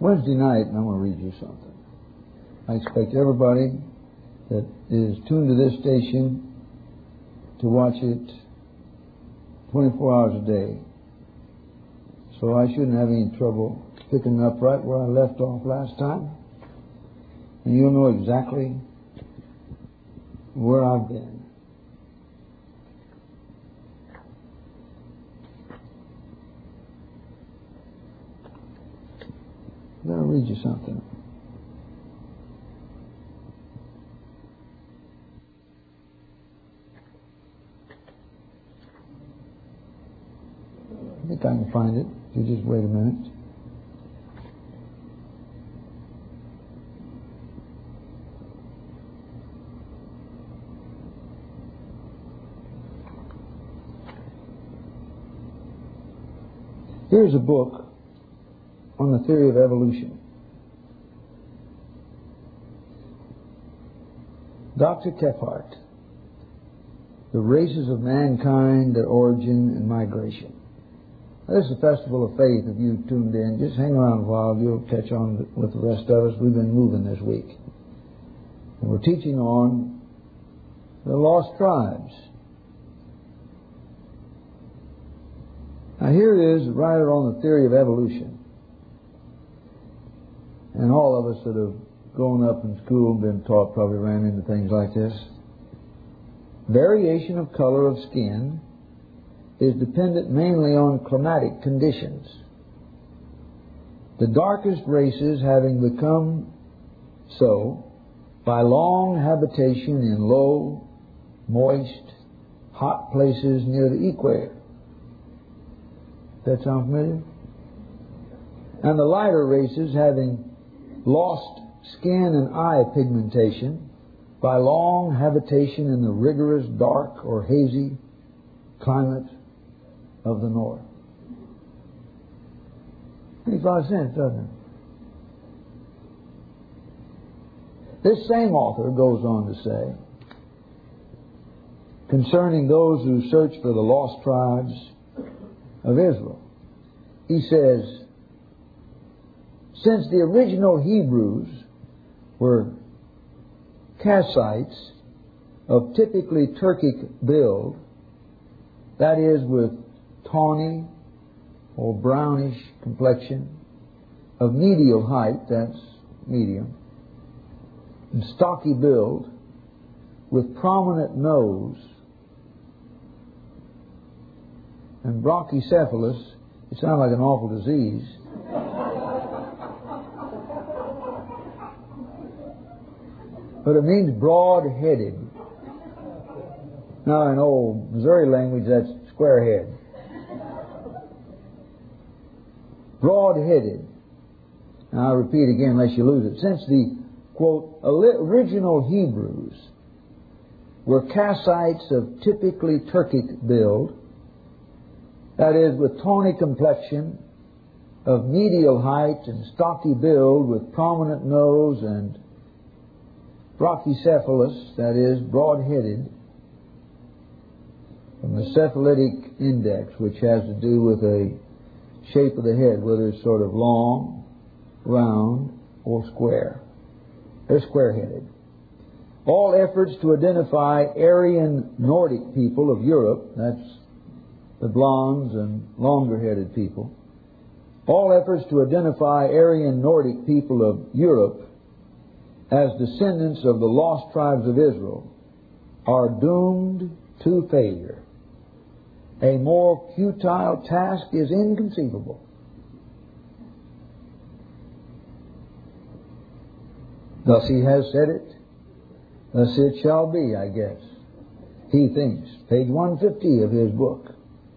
Wednesday night, and I'm going to read you something. I expect everybody that is tuned to this station to watch it 24 hours a day. So I shouldn't have any trouble picking up right where I left off last time. And you'll know exactly where I've been. I'm going to read you something. I think I can find it. If you just wait a minute. Here's a book on the theory of evolution. Dr. Kephart, The Races of Mankind, Their Origin and Migration. Now, this is a festival of faith. If you tuned in, just hang around a while. You'll catch on with the rest of us. We've been moving this week. And we're teaching on the lost tribes. Now here it is, right on the theory of evolution. And all of us that have grown up in school and been taught probably ran into things like this. Variation of color of skin is dependent mainly on climatic conditions. The darkest races having become so by long habitation in low, moist, hot places near the equator. Does that sound familiar? And the lighter races having lost skin and eye pigmentation by long habitation in the rigorous, dark, or hazy climate of the north. Makes a lot of sense, doesn't it? This same author goes on to say, concerning those who search for the lost tribes of Israel, he says, since the original Hebrews were Kassites of typically Turkic build, that is, with tawny or brownish complexion, of medial height, that's medium, and stocky build, with prominent nose, and brachycephalus. It sounds like an awful disease. But it means broad-headed. Now, in old Missouri language, that's square head. Broad-headed. Now, I'll repeat again, unless you lose it. Since the, quote, original Hebrews were Kassites of typically Turkic build, that is, with tawny complexion, of medial height and stocky build, with prominent nose and brachycephalus, that is, broad-headed, from the cephalitic index, which has to do with the shape of the head, whether it's sort of long, round, or square. They're square-headed. All efforts to identify Aryan Nordic people of Europe, that's the blondes and longer-headed people, all efforts to identify Aryan Nordic people of Europe as descendants of the lost tribes of Israel are doomed to failure. A more futile task is inconceivable. Thus he has said it, thus it shall be, I guess. He thinks. Page 150 of his book.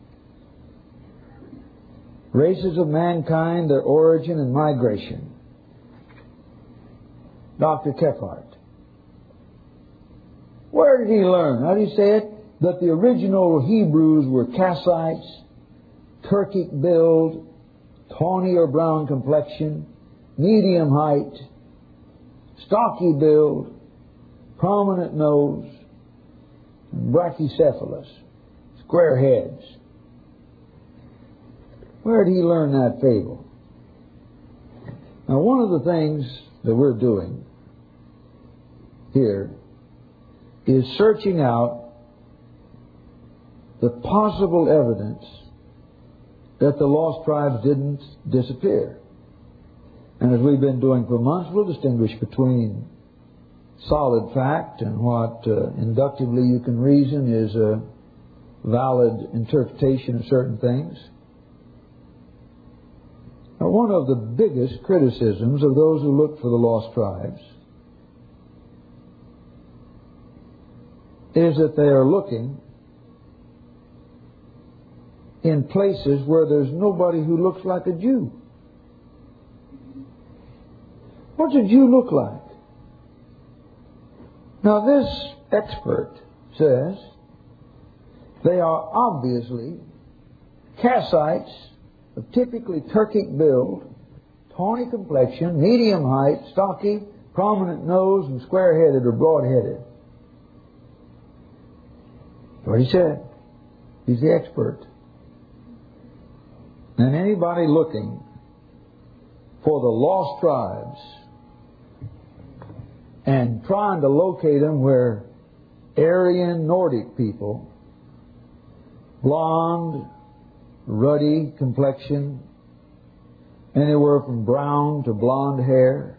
Races of Mankind, Their Origin and Migration. Dr. Kephart. Where did he learn? How do you say it? That the original Hebrews were Kassites, Turkic build, tawny or brown complexion, medium height, stocky build, prominent nose, and brachycephalus, square heads. Where did he learn that fable? Now, one of the things that we're doing here is searching out the possible evidence that the lost tribes didn't disappear. And as we've been doing for months, we'll distinguish between solid fact and what inductively you can reason is a valid interpretation of certain things. Now, one of the biggest criticisms of those who look for the lost tribes is that they are looking in places where there's nobody who looks like a Jew. What's a Jew look like? Now, this expert says they are obviously Kassites of typically Turkic build, tawny complexion, medium height, stocky, prominent nose, and square-headed or broad-headed. That's what he said. He's the expert. And anybody looking for the lost tribes and trying to locate them where Aryan Nordic people, blonde, ruddy complexion, anywhere from brown to blonde hair,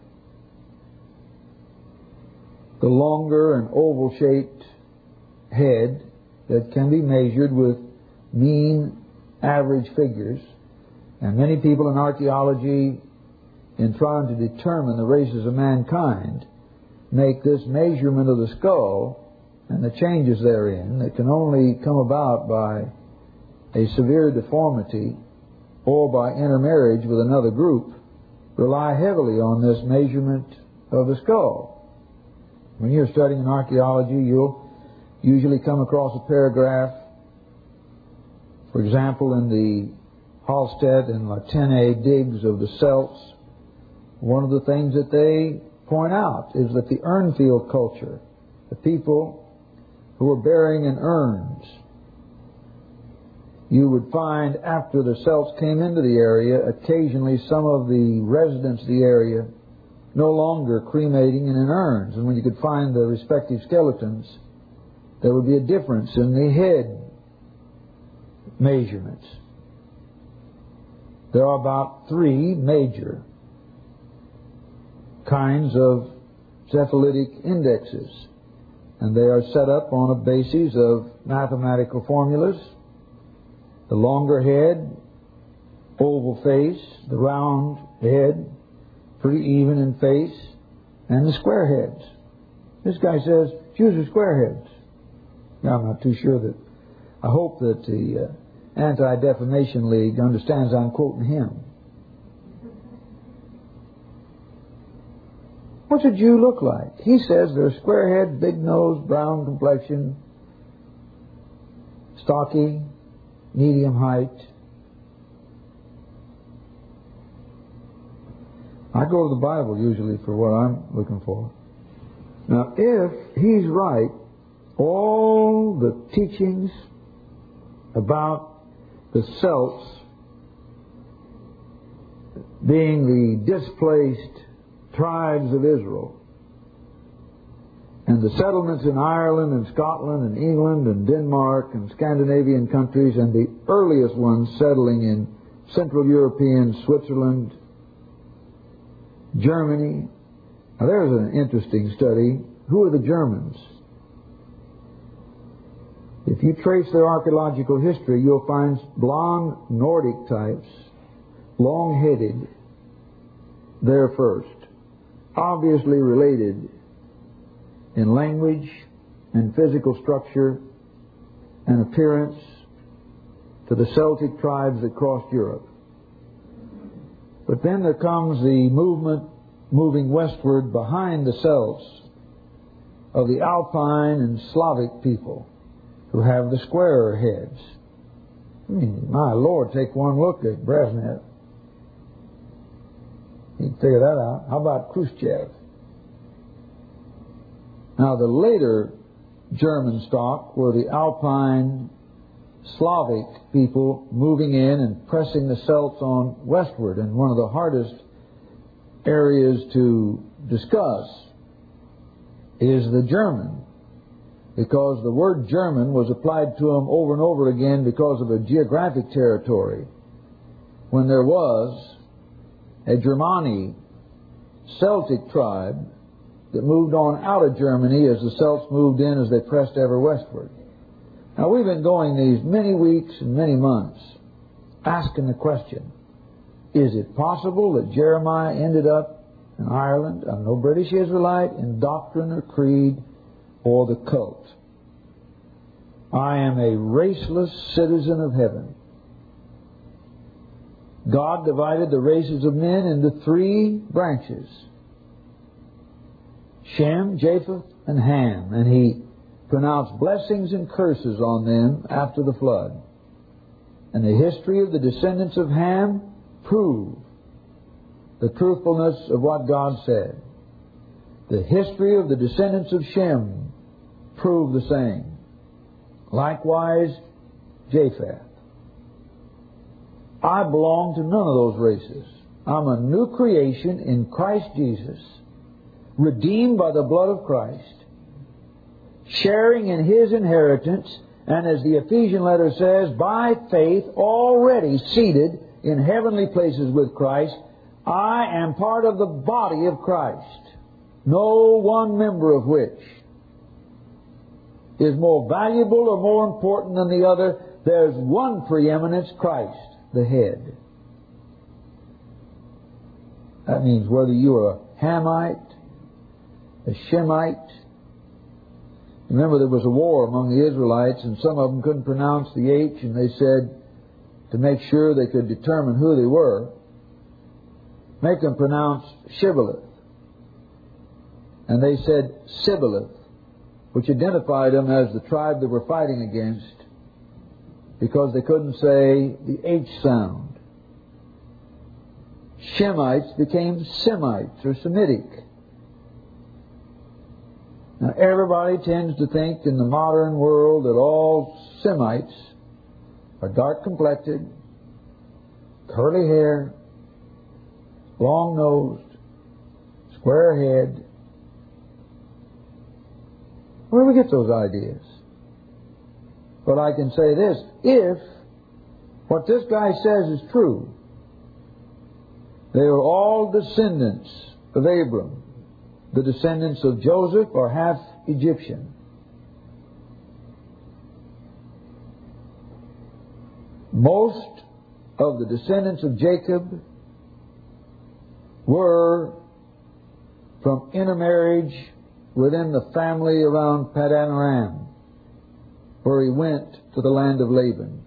the longer and oval-shaped head that can be measured with mean average figures. And many people in archaeology, in trying to determine the races of mankind, make this measurement of the skull and the changes therein that can only come about by a severe deformity or by intermarriage with another group, rely heavily on this measurement of the skull. When you're studying archaeology, you'll usually come across a paragraph, for example, in the Halstead and Latene digs of the Celts. One of the things that they point out is that the Urnfield culture, the people who were burying in urns, you would find after the Celts came into the area, occasionally some of the residents of the area no longer cremating in urns. And when you could find the respective skeletons, there would be a difference in the head measurements. There are about 3 major kinds of cephalitic indexes, and they are set up on a basis of mathematical formulas. The longer head, oval face, the round head, pretty even in face, and the square heads. This guy says, Jews are square heads. Now, I'm not too sure that, I hope that the Anti-Defamation League understands I'm quoting him. What's a Jew look like? He says they're square head, big nose, brown complexion, stocky, medium height. I go to the Bible usually for what I'm looking for. Now, if he's right, all the teachings about the Celts being the displaced tribes of Israel, and the settlements in Ireland and Scotland and England and Denmark and Scandinavian countries, and the earliest ones settling in Central European, Switzerland, Germany. Now there's an interesting study. Who are the Germans? If you trace their archaeological history, you'll find blonde Nordic types, long-headed, there first. Obviously related in language and physical structure and appearance to the Celtic tribes that crossed Europe. But then there comes the movement moving westward behind the Celts of the Alpine and Slavic people who have the squarer heads. I mean, my Lord, take one look at Brezhnev. You can figure that out. How about Khrushchev? Now, the later German stock were the Alpine Slavic people moving in and pressing the Celts on westward. And one of the hardest areas to discuss is the German, because the word German was applied to them over and over again because of a geographic territory. When there was a Germani Celtic tribe that moved on out of Germany as the Celts moved in as they pressed ever westward. Now, we've been going these many weeks and many months asking the question, is it possible that Jeremiah ended up in Ireland? I'm no British Israelite in doctrine or creed or the cult. I am a raceless citizen of heaven. God divided the races of men into 3 branches: Shem, Japheth, and Ham, and He pronounced blessings and curses on them after the flood. And the history of the descendants of Ham prove the truthfulness of what God said. The history of the descendants of Shem prove the same. Likewise, Japheth. I belong to none of those races. I'm a new creation in Christ Jesus, redeemed by the blood of Christ, sharing in His inheritance, and as the Ephesian letter says, by faith already seated in heavenly places with Christ. I am part of the body of Christ, no one member of which is more valuable or more important than the other. There's one preeminence, Christ, the head. That means whether you are a Hamite, a Shemite. Remember, there was a war among the Israelites, and some of them couldn't pronounce the H, and they said, to make sure they could determine who they were, make them pronounce Shibboleth. And they said Sibboleth, which identified them as the tribe they were fighting against, because they couldn't say the H sound. Shemites became Semites or Semitic. Now, everybody tends to think in the modern world that all Semites are dark-complected, curly hair, long-nosed, square head. Where do we get those ideas? But I can say this, if what this guy says is true, they are all descendants of Abram. The descendants of Joseph are half Egyptian. Most of the descendants of Jacob were from intermarriage within the family around Padan Aram, where he went to the land of Laban.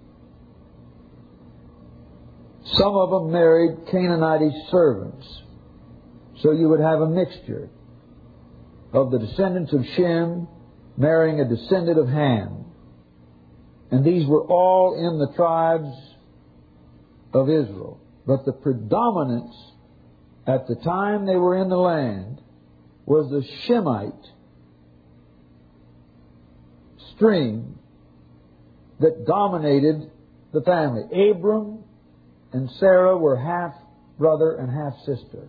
Some of them married Canaanite servants. So you would have a mixture of the descendants of Shem marrying a descendant of Ham. And these were all in the tribes of Israel. But the predominance at the time they were in the land was the Shemite stream that dominated the family. Abram and Sarah were half brother and half sister,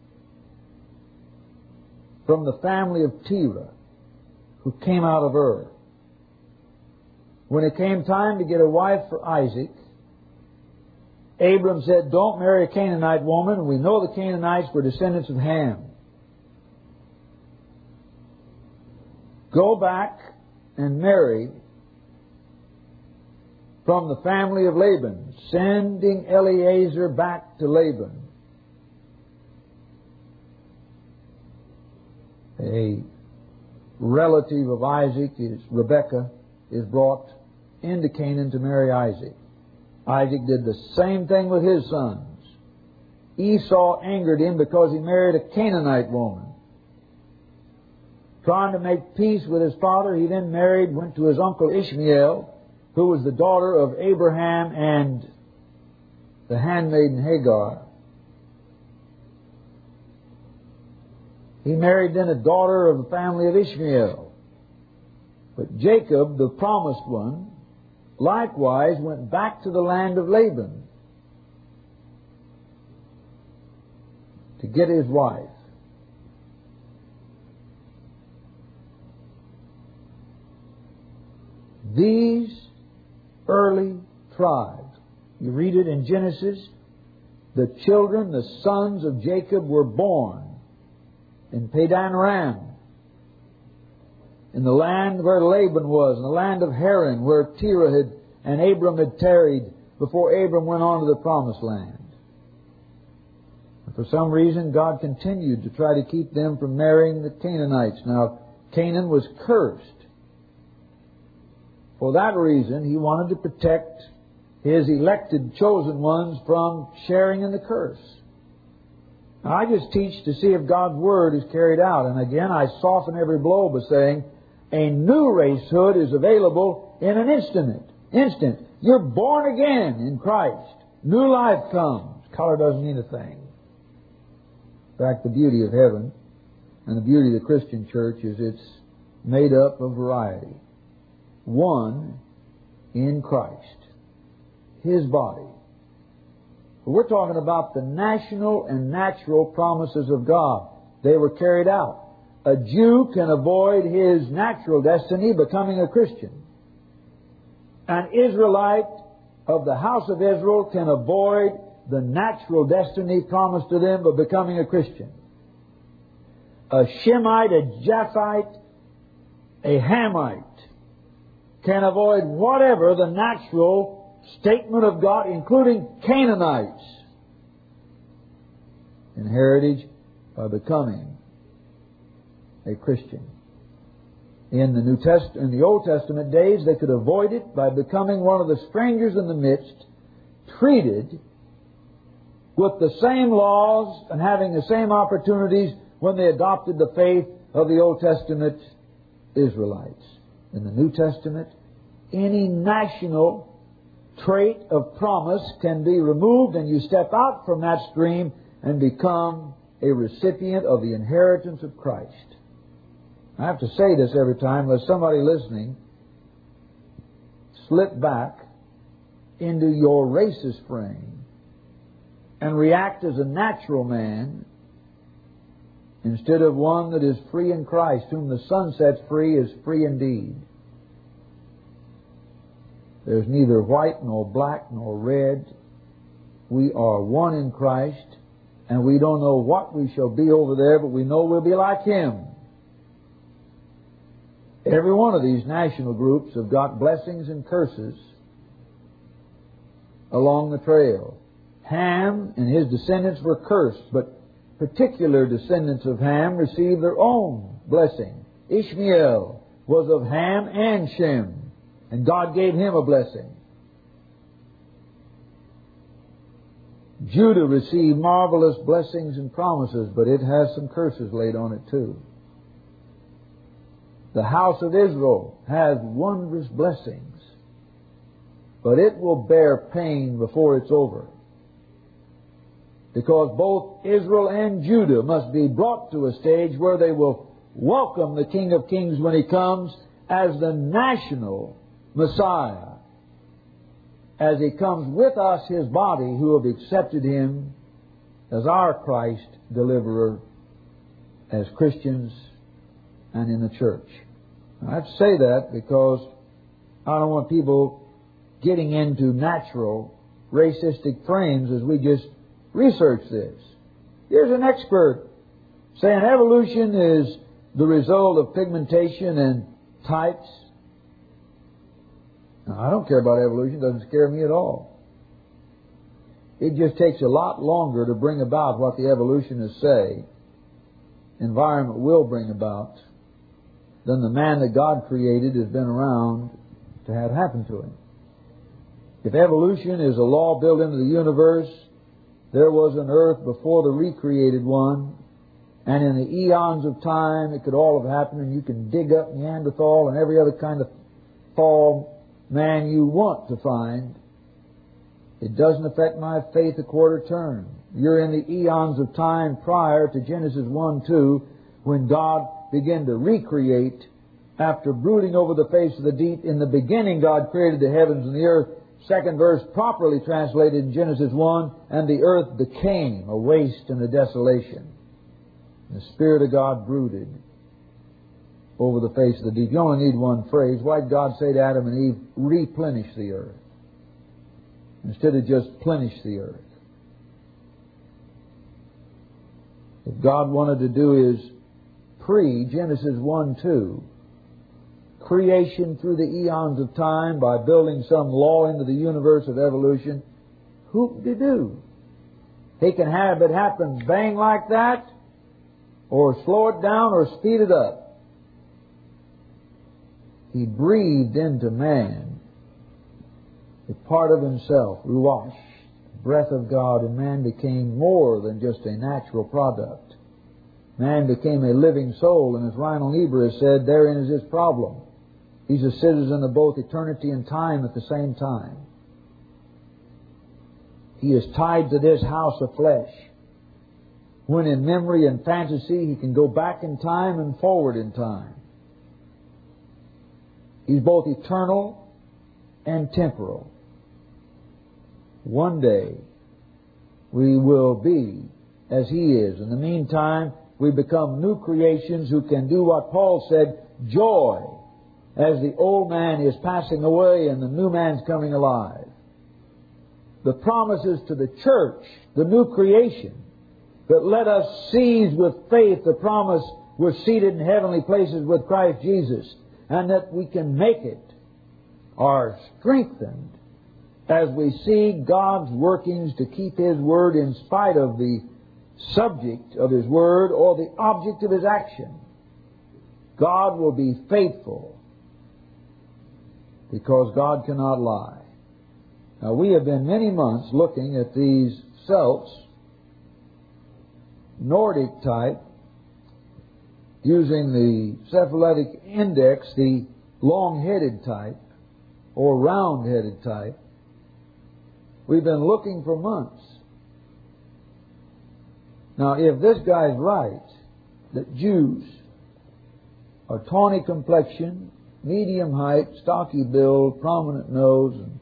from the family of Terah, who came out of Ur. When it came time to get a wife for Isaac, Abram said, don't marry a Canaanite woman. We know the Canaanites were descendants of Ham. Go back and marry from the family of Laban, sending Eliezer back to Laban. A relative of Isaac, Rebekah, is brought into Canaan to marry Isaac. Isaac did the same thing with his sons. Esau angered him because he married a Canaanite woman. Trying to make peace with his father, he then went to his uncle Ishmael, who was the daughter of Abraham and the handmaiden Hagar. He married then a daughter of the family of Ishmael. But Jacob, the promised one, likewise went back to the land of Laban to to get his wife. These early tribes, you read it in Genesis, the children, the sons of Jacob were born in Padan Aram, in the land where Laban was, in the land of Haran, where Terah had and Abram had tarried before Abram went on to the promised land. And for some reason, God continued to try to keep them from marrying the Canaanites. Now, Canaan was cursed. For that reason, He wanted to protect His elected, chosen ones from sharing in the curse. Now, I just teach to see if God's Word is carried out. And again, I soften every blow by saying, a new racehood is available in an instant. You're born again in Christ. New life comes. Color doesn't mean a thing. In fact, the beauty of heaven and the beauty of the Christian church is it's made up of variety. One in Christ. His body. We're talking about the national and natural promises of God. They were carried out. A Jew can avoid his natural destiny becoming a Christian. An Israelite of the house of Israel can avoid the natural destiny promised to them by becoming a Christian. A Shemite, a Japhite, a Hamite can avoid whatever the natural statement of God, including Canaanites, in heritage by becoming a Christian. In the Old Testament days, they could avoid it by becoming one of the strangers in the midst, treated with the same laws and having the same opportunities when they adopted the faith of the Old Testament Israelites. In the New Testament, any national trait of promise can be removed, and you step out from that stream and become a recipient of the inheritance of Christ. I have to say this every time, lest somebody listening slip back into your racist frame and react as a natural man instead of one that is free in Christ. Whom the Son sets free is free indeed. There's neither white nor black nor red. We are one in Christ, and we don't know what we shall be over there, but we know we'll be like Him. Every one of these national groups have got blessings and curses along the trail. Ham and his descendants were cursed, but particular descendants of Ham received their own blessing. Ishmael was of Ham and Shem, and God gave him a blessing. Judah received marvelous blessings and promises, but it has some curses laid on it too. The house of Israel has wondrous blessings, but it will bear pain before it's over. Because both Israel and Judah must be brought to a stage where they will welcome the King of Kings when He comes as the national Messiah, as He comes with us, His body, who have accepted Him as our Christ deliverer, as Christians and in the church. I have to say that because I don't want people getting into natural racistic frames as we just research this. Here's an expert saying evolution is the result of pigmentation and types. Now, I don't care about evolution. It doesn't scare me at all. It just takes a lot longer to bring about what the evolutionists say environment will bring about than the man that God created has been around to have happen to him. If evolution is a law built into the universe, there was an earth before the recreated one, and in the eons of time it could all have happened, and you can dig up Neanderthal and every other kind of fall man you want to find. It doesn't affect my faith a quarter turn. You're in the eons of time prior to Genesis 1-2, when God began to recreate after brooding over the face of the deep. In the beginning, God created the heavens and the earth. second verse properly translated in Genesis 1, and the earth became a waste and a desolation. And the Spirit of God brooded over the face of the deep. You only need one phrase. Why did God say to Adam and Eve, replenish the earth, instead of just plenish the earth? What God wanted to do is pre-Genesis 1-2, creation through the eons of time by building some law into the universe of evolution. Whoop-de-doo. He can have it happen bang like that, or slow it down, or speed it up. He breathed into man a part of himself, ruach, breath of God, and man became more than just a natural product. Man became a living soul, and as Reinhold Niebuhr has said, therein is his problem. He's a citizen of both eternity and time at the same time. He is tied to this house of flesh. When in memory and fantasy, he can go back in time and forward in time. He's both eternal and temporal. One day, we will be as he is. In the meantime, we become new creations who can do what Paul said, joy, as the old man is passing away and the new man's coming alive. The promises to the church, the new creation, but let us seize with faith the promise we're seated in heavenly places with Christ Jesus, and that we can make it, are strengthened as we see God's workings to keep His Word in spite of the subject of His Word or the object of His action. God will be faithful because God cannot lie. Now, we have been many months looking at these celts, Nordic type, using the cephaletic index, the long-headed type, or round-headed type. We've been looking for months. Now, if this guy's right, that Jews are tawny complexion, medium height, stocky build, prominent nose, and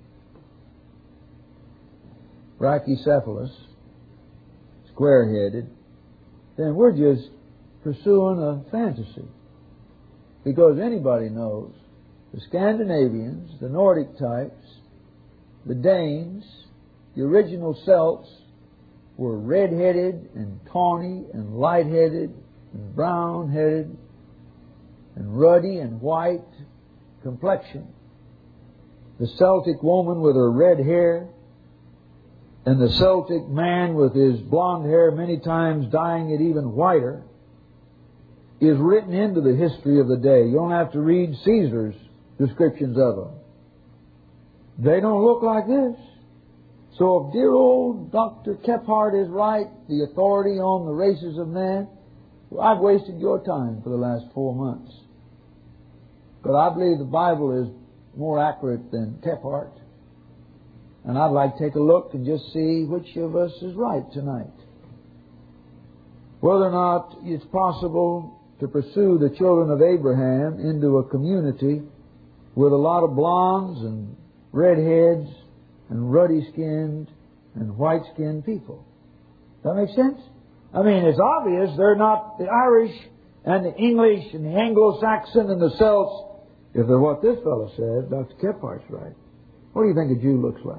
brachycephalus, square-headed, then we're just pursuing a fantasy. Because anybody knows the Scandinavians, the Nordic types, the Danes, the original Celts were red-headed and tawny and light-headed and brown-headed and ruddy and white complexion. The Celtic woman with her red hair and the Celtic man with his blonde hair, many times dyeing it even whiter, is written into the history of the day. You don't have to read Caesar's descriptions of them. They don't look like this. So if dear old Dr. Kephart is right, the authority on the races of man, well, I've wasted your time for the last 4 months. But I believe the Bible is more accurate than Kephart. And I'd like to take a look and just see which of us is right tonight. Whether or not it's possible to pursue the children of Abraham into a community with a lot of blondes and redheads and ruddy-skinned and white-skinned people. Does that make sense? I mean, it's obvious they're not the Irish and the English and the Anglo-Saxon and the Celts. If they're what this fellow says, Dr. Kephart's right. What do you think a Jew looks like?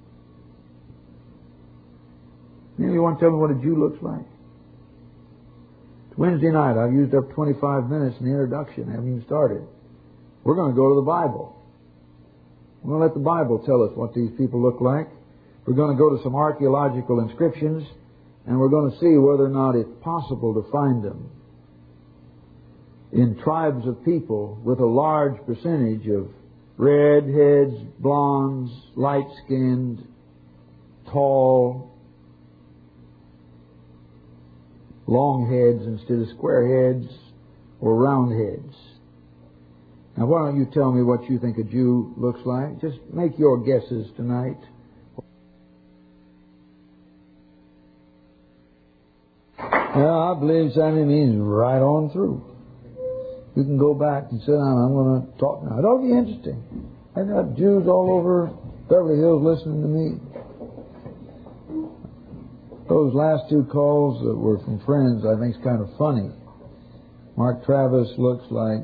Maybe you want to tell me what a Jew looks like? It's Wednesday night. I've used up 25 minutes in the introduction. I haven't even started. We're going to go to the Bible. We're going to let the Bible tell us what these people look like. We're going to go to some archaeological inscriptions, and we're going to see whether or not it's possible to find them in tribes of people with a large percentage of redheads, blondes, light-skinned, tall, long heads instead of square heads or round heads. Now, why don't you tell me what you think a Jew looks like? Just make your guesses tonight. Well, I believe Sunday means right on through. You can go back and sit down. I'm going to talk now. It'll be interesting. I've got Jews all over Beverly Hills listening to me? Those last two calls that were from friends, I think, is kind of funny. Mark Travis looks like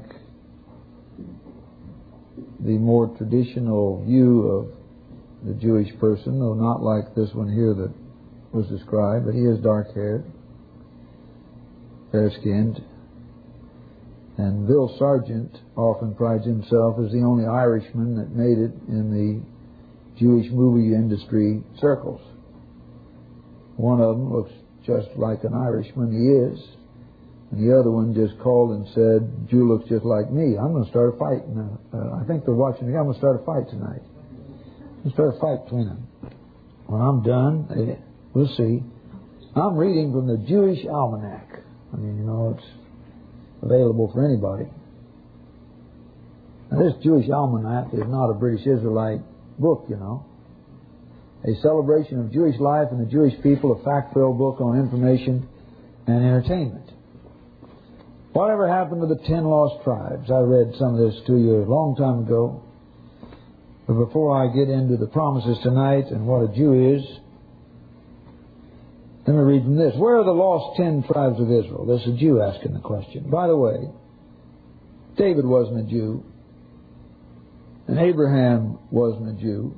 the more traditional view of the Jewish person, though not like this one here that was described, but he is dark-haired, fair-skinned. And Bill Sargent often prides himself as the only Irishman that made it in the Jewish movie industry circles. One of them looks just like an Irishman, he is. And the other one just called and said, Jew looks just like me. I'm going to start a fight. I think they're watching. I'm going to start a fight tonight. I'm going to start a fight between them. When I'm done, we'll see. I'm reading from the Jewish Almanac. I mean, you know, it's available for anybody. Now, this Jewish Almanac is not a British Israelite book, you know. A celebration of Jewish life and the Jewish people, a fact-filled book on information and entertainment. Whatever happened to the 10 lost tribes? I read some of this to you a long time ago. But before I get into the promises tonight and what a Jew is, let me read from this. Where are the lost 10 tribes of Israel? This is a Jew asking the question. By the way, David wasn't a Jew, and Abraham wasn't a Jew,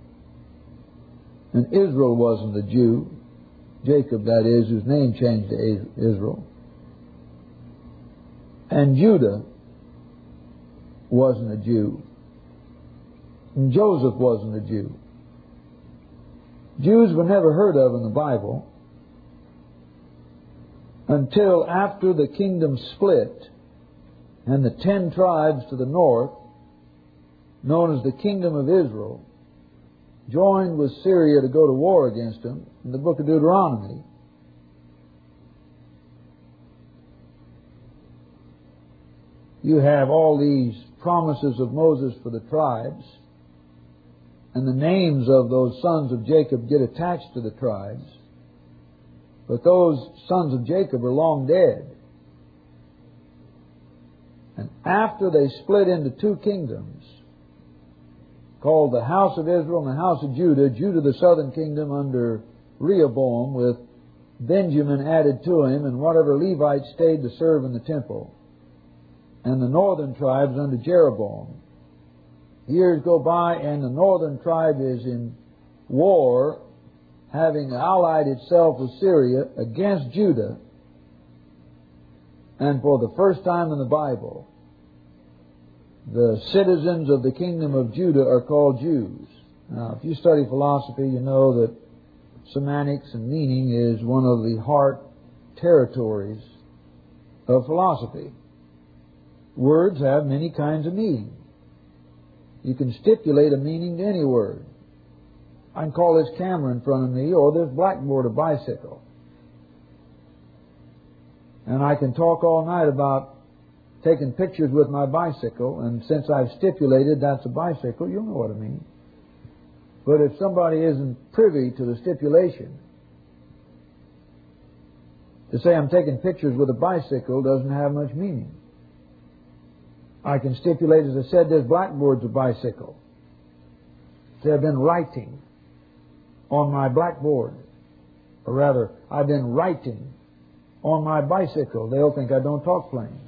and Israel wasn't a Jew. Jacob, that is, whose name changed to Israel. And Judah wasn't a Jew. And Joseph wasn't a Jew. Jews were never heard of in the Bible until after the kingdom split and the 10 tribes to the north, known as the Kingdom of Israel, joined with Syria to go to war against them in the book of Deuteronomy. You have all these promises of Moses for the tribes, and the names of those sons of Jacob get attached to the tribes. But those sons of Jacob are long dead. And after they split into two kingdoms, called the house of Israel and the house of Judah, Judah the southern kingdom under Rehoboam, with Benjamin added to him, and whatever Levites stayed to serve in the temple, and the northern tribes under Jeroboam. Years go by and the northern tribe is in war, having allied itself with Syria against Judah. And for the first time in the Bible, the citizens of the kingdom of Judah are called Jews. Now, if you study philosophy, you know that semantics and meaning is one of the heart territories of philosophy. Words have many kinds of meaning. You can stipulate a meaning to any word. I can call this camera in front of me, or this blackboard a bicycle. And I can talk all night about taking pictures with my bicycle, and since I've stipulated that's a bicycle, you'll know what I mean. But if somebody isn't privy to the stipulation, to say I'm taking pictures with a bicycle doesn't have much meaning. I can stipulate, as I said, this blackboard's a bicycle. Say I've been writing on my blackboard. Or rather, I've been writing on my bicycle. They'll think I don't talk plain.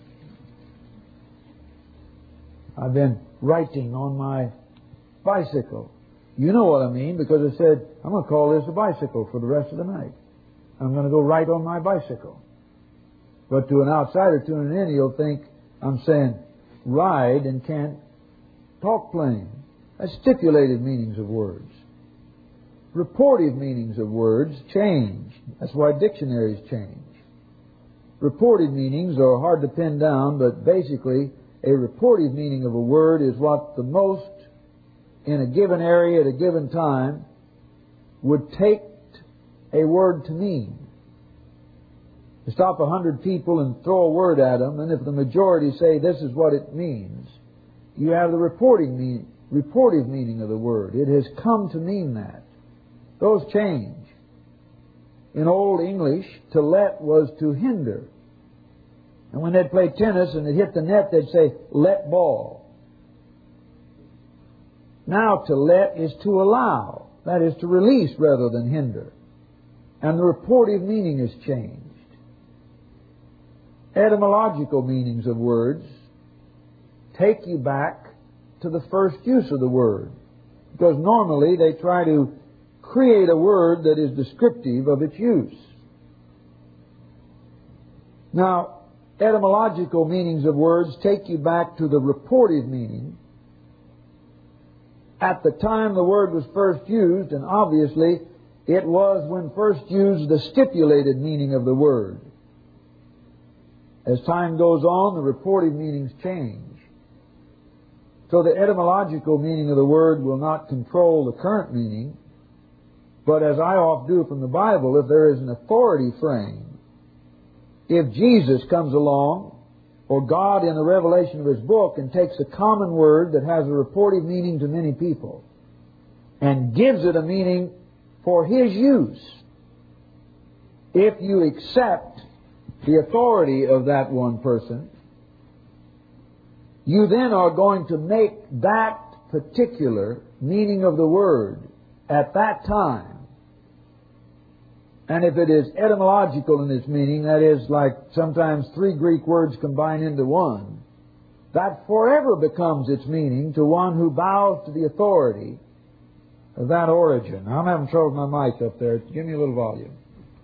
I've been writing on my bicycle. You know what I mean, because I said, I'm going to call this a bicycle for the rest of the night. I'm going to go write on my bicycle. But to an outsider tuning in, he'll think I'm saying ride and can't talk plain. That's stipulated meanings of words. Reportive meanings of words change. That's why dictionaries change. Reportive meanings are hard to pin down, but basically a reportive meaning of a word is what the most in a given area at a given time would take a word to mean. You stop 100 people and throw a word at them, and if the majority say this is what it means, you have the reportive meaning of the word. It has come to mean that. Those change. In Old English, to let was to hinder. And when they'd play tennis and it hit the net, they'd say, let ball. Now to let is to allow. That is to release rather than hinder. And the reportive meaning is changed. Etymological meanings of words take you back to the first use of the word. Because normally they try to create a word that is descriptive of its use. Now, etymological meanings of words take you back to the reportive meaning. At the time the word was first used, and obviously it was when first used the stipulated meaning of the word. As time goes on, the reportive meanings change. So the etymological meaning of the word will not control the current meaning, but as I often do from the Bible, if there is an authority frame, if Jesus comes along, or God in the revelation of His book, and takes a common word that has a reportive meaning to many people, and gives it a meaning for His use, if you accept the authority of that one person, you then are going to make that particular meaning of the word at that time. And if it is etymological in its meaning, that is like sometimes 3 Greek words combine into one, that forever becomes its meaning to one who bows to the authority of that origin. I'm having trouble with my mic up there. Give me a little volume.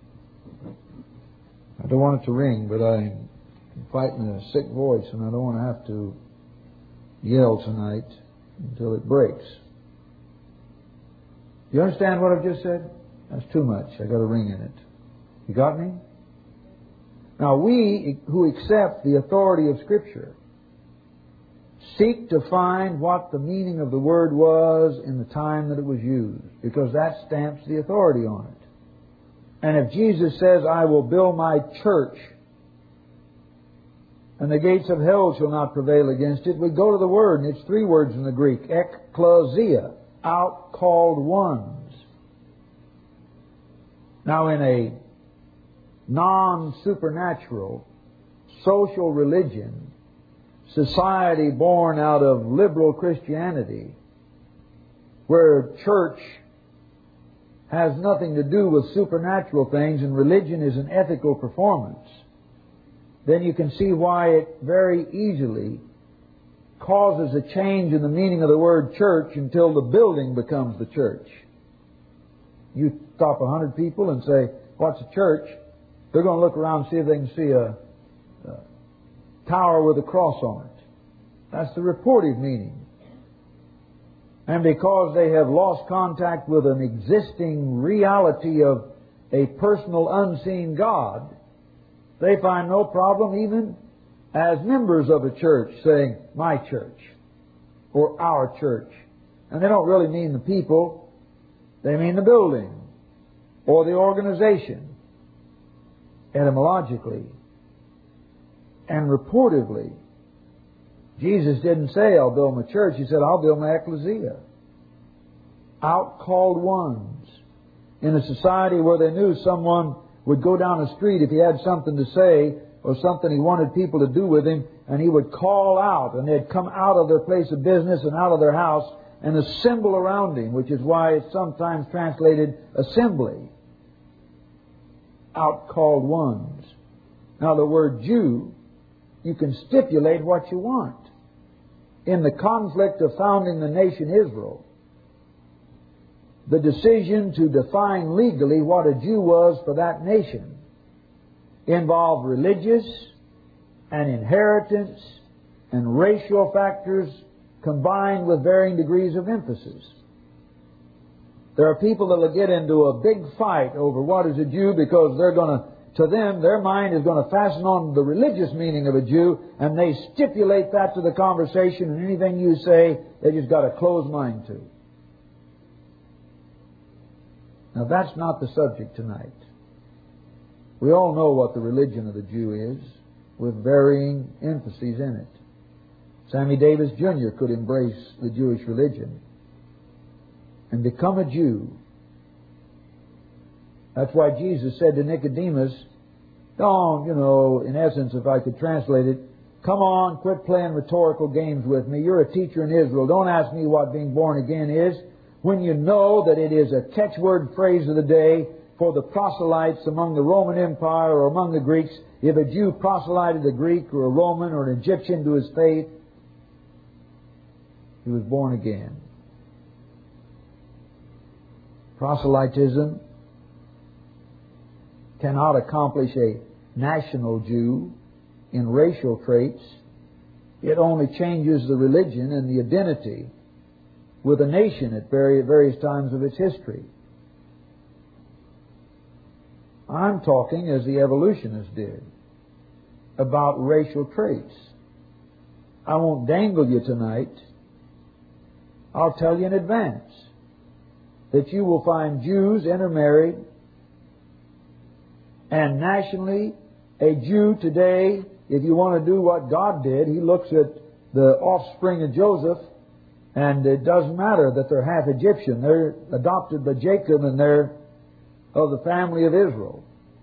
I don't want it to ring, but I'm fighting a sick voice and I don't want to have to yell tonight until it breaks. You understand what I've just said? That's too much. I got a ring in it. You got me? Now we who accept the authority of Scripture seek to find what the meaning of the word was in the time that it was used, because that stamps the authority on it. And if Jesus says, I will build my church, and the gates of hell shall not prevail against it, we go to the word, and it's 3 words in the Greek, ekklesia, out-called ones. Now in a non-supernatural social religion, society born out of liberal Christianity, where church has nothing to do with supernatural things and religion is an ethical performance, then you can see why it very easily causes a change in the meaning of the word church until the building becomes the church. You stop 100 people and say, what's a church? They're going to look around and see if they can see a tower with a cross on it. That's the reportive meaning. And because they have lost contact with an existing reality of a personal unseen God, they find no problem even as members of a church saying, my church, or our church. And they don't really mean the people, they mean the building, or the organization, etymologically. And reportively, Jesus didn't say, I'll build my church. He said, I'll build my ecclesia. Out-called ones. In a society where they knew someone would go down the street if he had something to say or something he wanted people to do with him, and he would call out, and they'd come out of their place of business and out of their house and assemble around him, which is why it's sometimes translated assembly. Out-called ones. Now the word Jew, you can stipulate what you want. In the conflict of founding the nation Israel, the decision to define legally what a Jew was for that nation involved religious and inheritance and racial factors combined with varying degrees of emphasis. There are people that will get into a big fight over what is a Jew because they're going to them, their mind is going to fasten on the religious meaning of a Jew, and they stipulate that to the conversation, and anything you say, they just got a closed mind to. Now that's not the subject tonight. We all know what the religion of the Jew is, with varying emphases in it. Sammy Davis Jr. could embrace the Jewish religion and become a Jew. That's why Jesus said to Nicodemus, don't, in essence, if I could translate it, Come on, quit playing rhetorical games with me. You're a teacher in Israel. Don't ask me what being born again is, when you know that it is a catchword phrase of the day for the proselytes among the Roman Empire or among the Greeks. If a Jew proselyted a Greek or a Roman or an Egyptian to his faith, he was born again. Proselytism cannot accomplish a national Jew in racial traits. It only changes the religion and the identity with a nation at various times of its history. I'm talking, as the evolutionists did, about racial traits. I won't dangle you tonight. I'll tell you in advance that you will find Jews intermarried, and nationally, a Jew today, if you want to do what God did, He looks at the offspring of Joseph, and it doesn't matter that they're half Egyptian. They're adopted by Jacob, and they're of the family of Israel.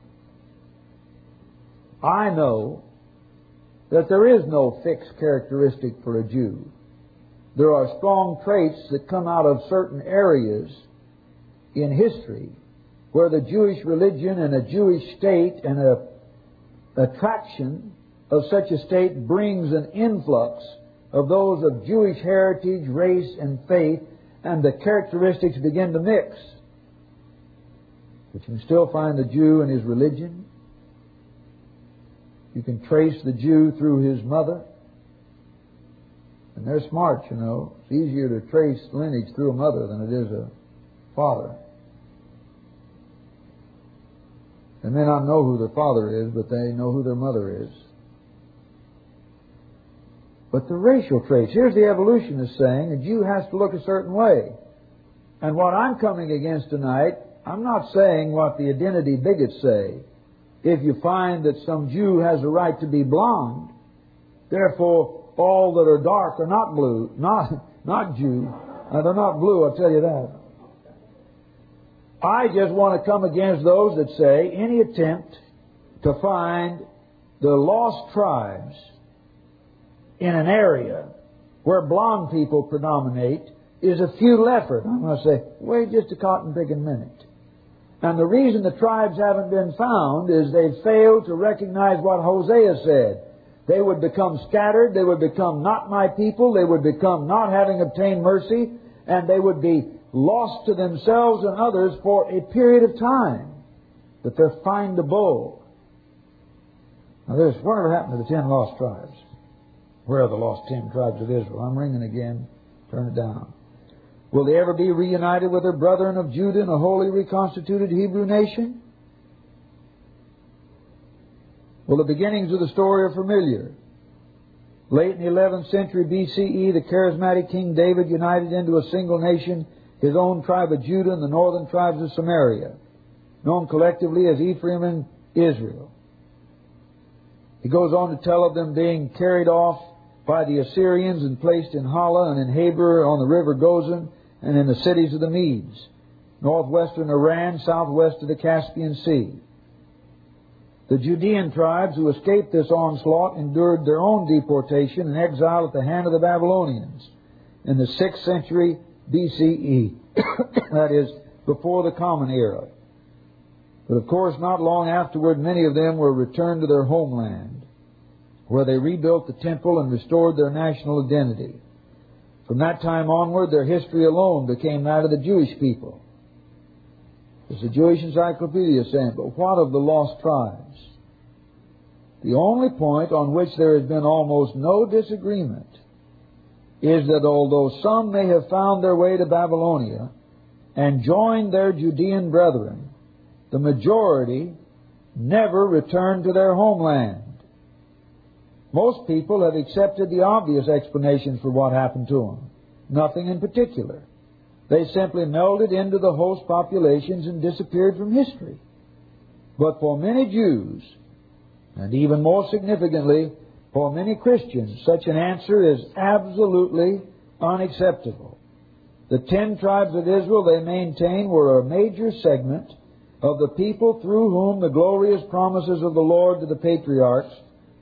I know that there is no fixed characteristic for a Jew. There are strong traits that come out of certain areas in history where the Jewish religion and a Jewish state and a attraction of such a state brings an influx of those of Jewish heritage, race, and faith, and the characteristics begin to mix. But you can still find the Jew in his religion. You can trace the Jew through his mother. And they're smart, you know. It's easier to trace lineage through a mother than it is a father. They may not know who their father is, but they know who their mother is. But the racial traits, here's the evolutionist saying, a Jew has to look a certain way. And what I'm coming against tonight, I'm not saying what the identity bigots say. If you find that some Jew has a right to be blonde, therefore all that are dark are not blue, not Jew. They're not blue, I'll tell you that. I just want to come against those that say any attempt to find the lost tribes in an area where blonde people predominate is a futile effort. I'm going to say, wait just a cotton picking minute. And the reason the tribes haven't been found is they've failed to recognize what Hosea said. They would become scattered, they would become not my people, they would become not having obtained mercy, and they would be lost to themselves and others for a period of time. That they're findable. Now whatever happened to the 10 lost tribes? Where are the lost 10 tribes of Israel? I'm ringing again. Turn it down. Will they ever be reunited with their brethren of Judah in a wholly reconstituted Hebrew nation? Well, the beginnings of the story are familiar. Late in the 11th century BCE, the charismatic King David united into a single nation his own tribe of Judah and the northern tribes of Samaria, known collectively as Ephraim and Israel. He goes on to tell of them being carried off by the Assyrians and placed in Hala and in Habor on the river Gozan and in the cities of the Medes, northwestern Iran, southwest of the Caspian Sea. The Judean tribes who escaped this onslaught endured their own deportation and exile at the hand of the Babylonians in the 6th century BCE, that is, before the Common Era. But of course, not long afterward, many of them were returned to their homeland, where they rebuilt the temple and restored their national identity. From that time onward, their history alone became that of the Jewish people. It's the Jewish Encyclopedia saying, but what of the lost tribes? The only point on which there has been almost no disagreement is that although some may have found their way to Babylonia and joined their Judean brethren, the majority never returned to their homeland. Most people have accepted the obvious explanation for what happened to them. Nothing in particular. They simply melded into the host populations and disappeared from history. But for many Jews, and even more significantly, for many Christians, such an answer is absolutely unacceptable. The 10 tribes of Israel, they maintain, were a major segment of the people through whom the glorious promises of the Lord to the patriarchs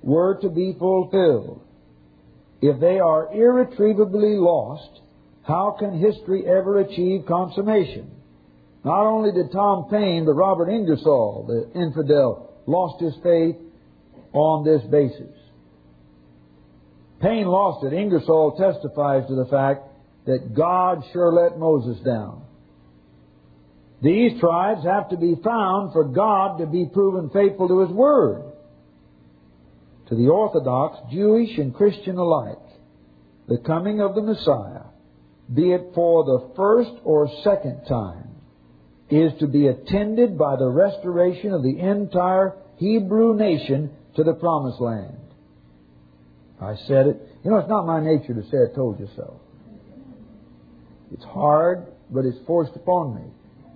were to be fulfilled. If they are irretrievably lost, how can history ever achieve consummation? Not only did Tom Paine, but Robert Ingersoll, the infidel, lost his faith on this basis. Paine lost it. Ingersoll testifies to the fact that God sure let Moses down. These tribes have to be found for God to be proven faithful to His Word. To the Orthodox, Jewish and Christian alike, the coming of the Messiah, be it for the first or second time, is to be attended by the restoration of the entire Hebrew nation to the Promised Land. I said it. You know, it's not my nature to say I told you so. It's hard, but it's forced upon me.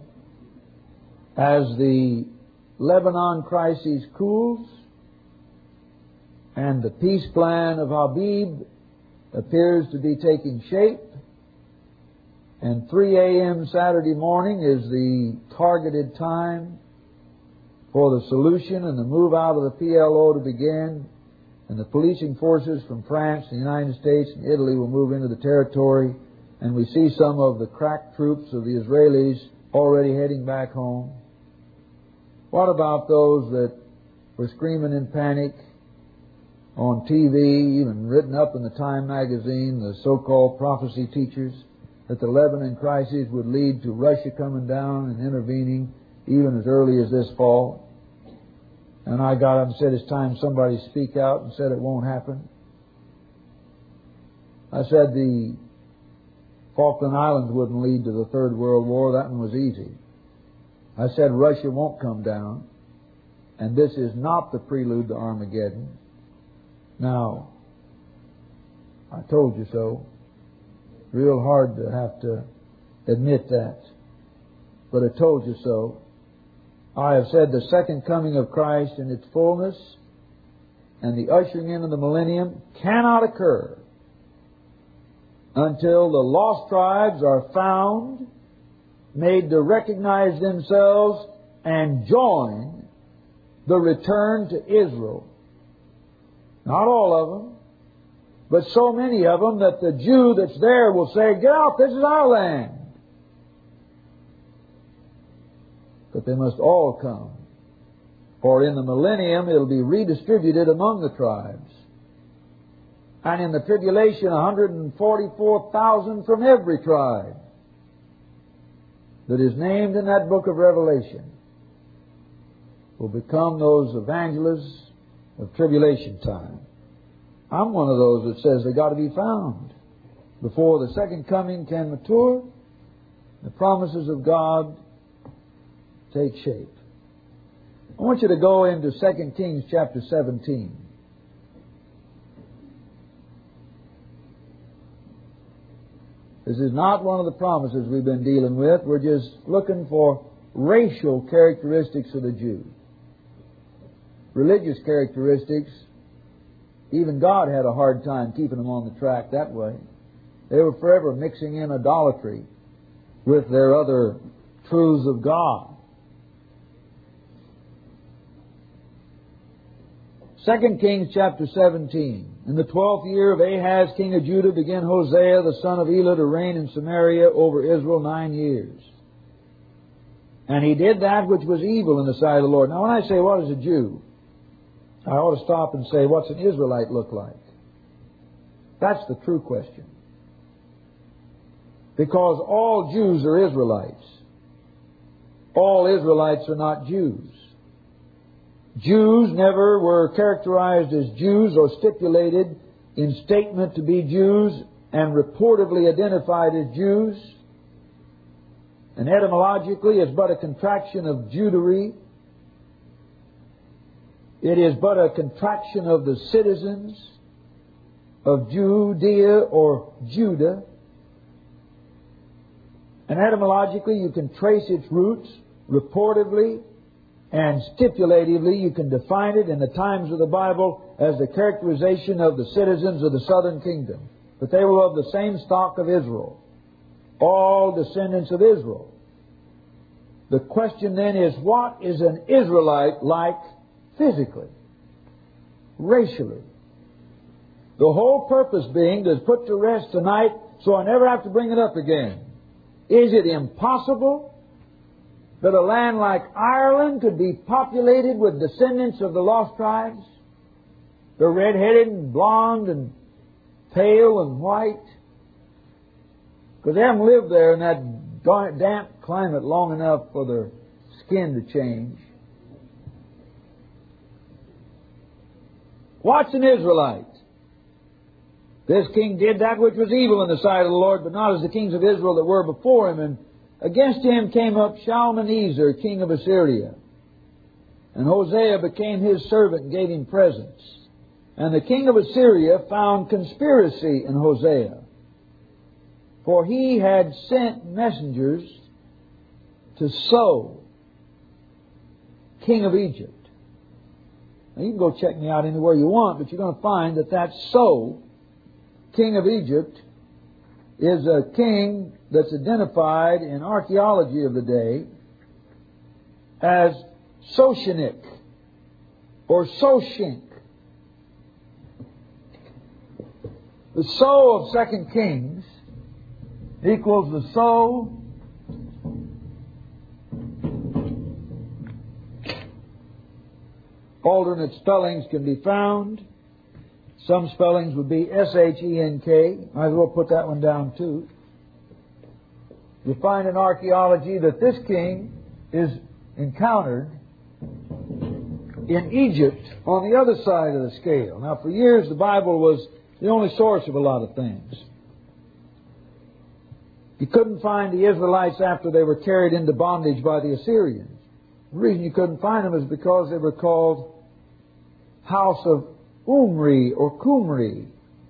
As the Lebanon crisis cools and the peace plan of Habib appears to be taking shape, and 3 a.m. Saturday morning is the targeted time for the solution and the move out of the PLO to begin, and the policing forces from France, the United States, and Italy will move into the territory, and we see some of the crack troops of the Israelis already heading back home. What about those that were screaming in panic on TV, even written up in the Time magazine, the so-called prophecy teachers, that the Lebanon crisis would lead to Russia coming down and intervening even as early as this fall? And I got up and said, it's time somebody speak out, and said it won't happen. I said the Falkland Islands wouldn't lead to the Third World War. That one was easy. I said Russia won't come down, and this is not the prelude to Armageddon. Now, I told you so. Real hard to have to admit that. But I told you so. I have said the second coming of Christ in its fullness and the ushering in of the millennium cannot occur until the lost tribes are found, made to recognize themselves, and join the return to Israel. Not all of them, but so many of them that the Jew that's there will say, get out, this is our land. But they must all come. For in the millennium it'll be redistributed among the tribes. And in the tribulation 144,000 from every tribe that is named in that book of Revelation will become those evangelists of tribulation time. I'm one of those that says they got to be found before the second coming can mature, the promises of God take shape. I want you to go into 2 Kings chapter 17. This is not one of the promises we've been dealing with. We're just looking for racial characteristics of the Jew. Religious characteristics, even God had a hard time keeping them on the track that way. They were forever mixing in idolatry with their other truths of God. 2 Kings chapter 17. In the 12th year of Ahaz, king of Judah, began Hosea, the son of Elah, to reign in Samaria over Israel 9 years. And he did that which was evil in the sight of the Lord. Now, when I say, what is a Jew? I ought to stop and say, what's an Israelite look like? That's the true question. Because all Jews are Israelites. All Israelites are not Jews. Jews never were characterized as Jews or stipulated in statement to be Jews and reportedly identified as Jews. And etymologically, it's but a contraction of Jewry. It is but a contraction of the citizens of Judea or Judah. And etymologically, you can trace its roots. Reportedly and stipulatively, you can define it in the times of the Bible as the characterization of the citizens of the southern kingdom. But they were of the same stock of Israel. All descendants of Israel. The question then is, what is an Israelite like physically? racially. The whole purpose being to put to rest tonight so I never have to bring it up again. Is it impossible that a land like Ireland could be populated with descendants of the lost tribes? They're red-headed and blonde and pale and white. Because they haven't lived there in that damp climate long enough for their skin to change. Watch an Israelite. This king did that which was evil in the sight of the Lord, but not as the kings of Israel that were before him. And against him came up Shalmaneser, king of Assyria. And Hosea became his servant and gave him presents. And the king of Assyria found conspiracy in Hosea, for he had sent messengers to So, king of Egypt. Now you can go check me out anywhere you want, but you're going to find that So, king of Egypt, is a king that's identified in archaeology of the day as Soshenik or Soshink. The So of 2 Kings equals the So alternate spellings can be found. Some spellings would be S-H-E-N-K. Might as well put that one down too. You find in archaeology that this king is encountered in Egypt on the other side of the scale. Now, for years, the Bible was the only source of a lot of things. You couldn't find the Israelites after they were carried into bondage by the Assyrians. The reason you couldn't find them is because they were called House of Umri or Qumri.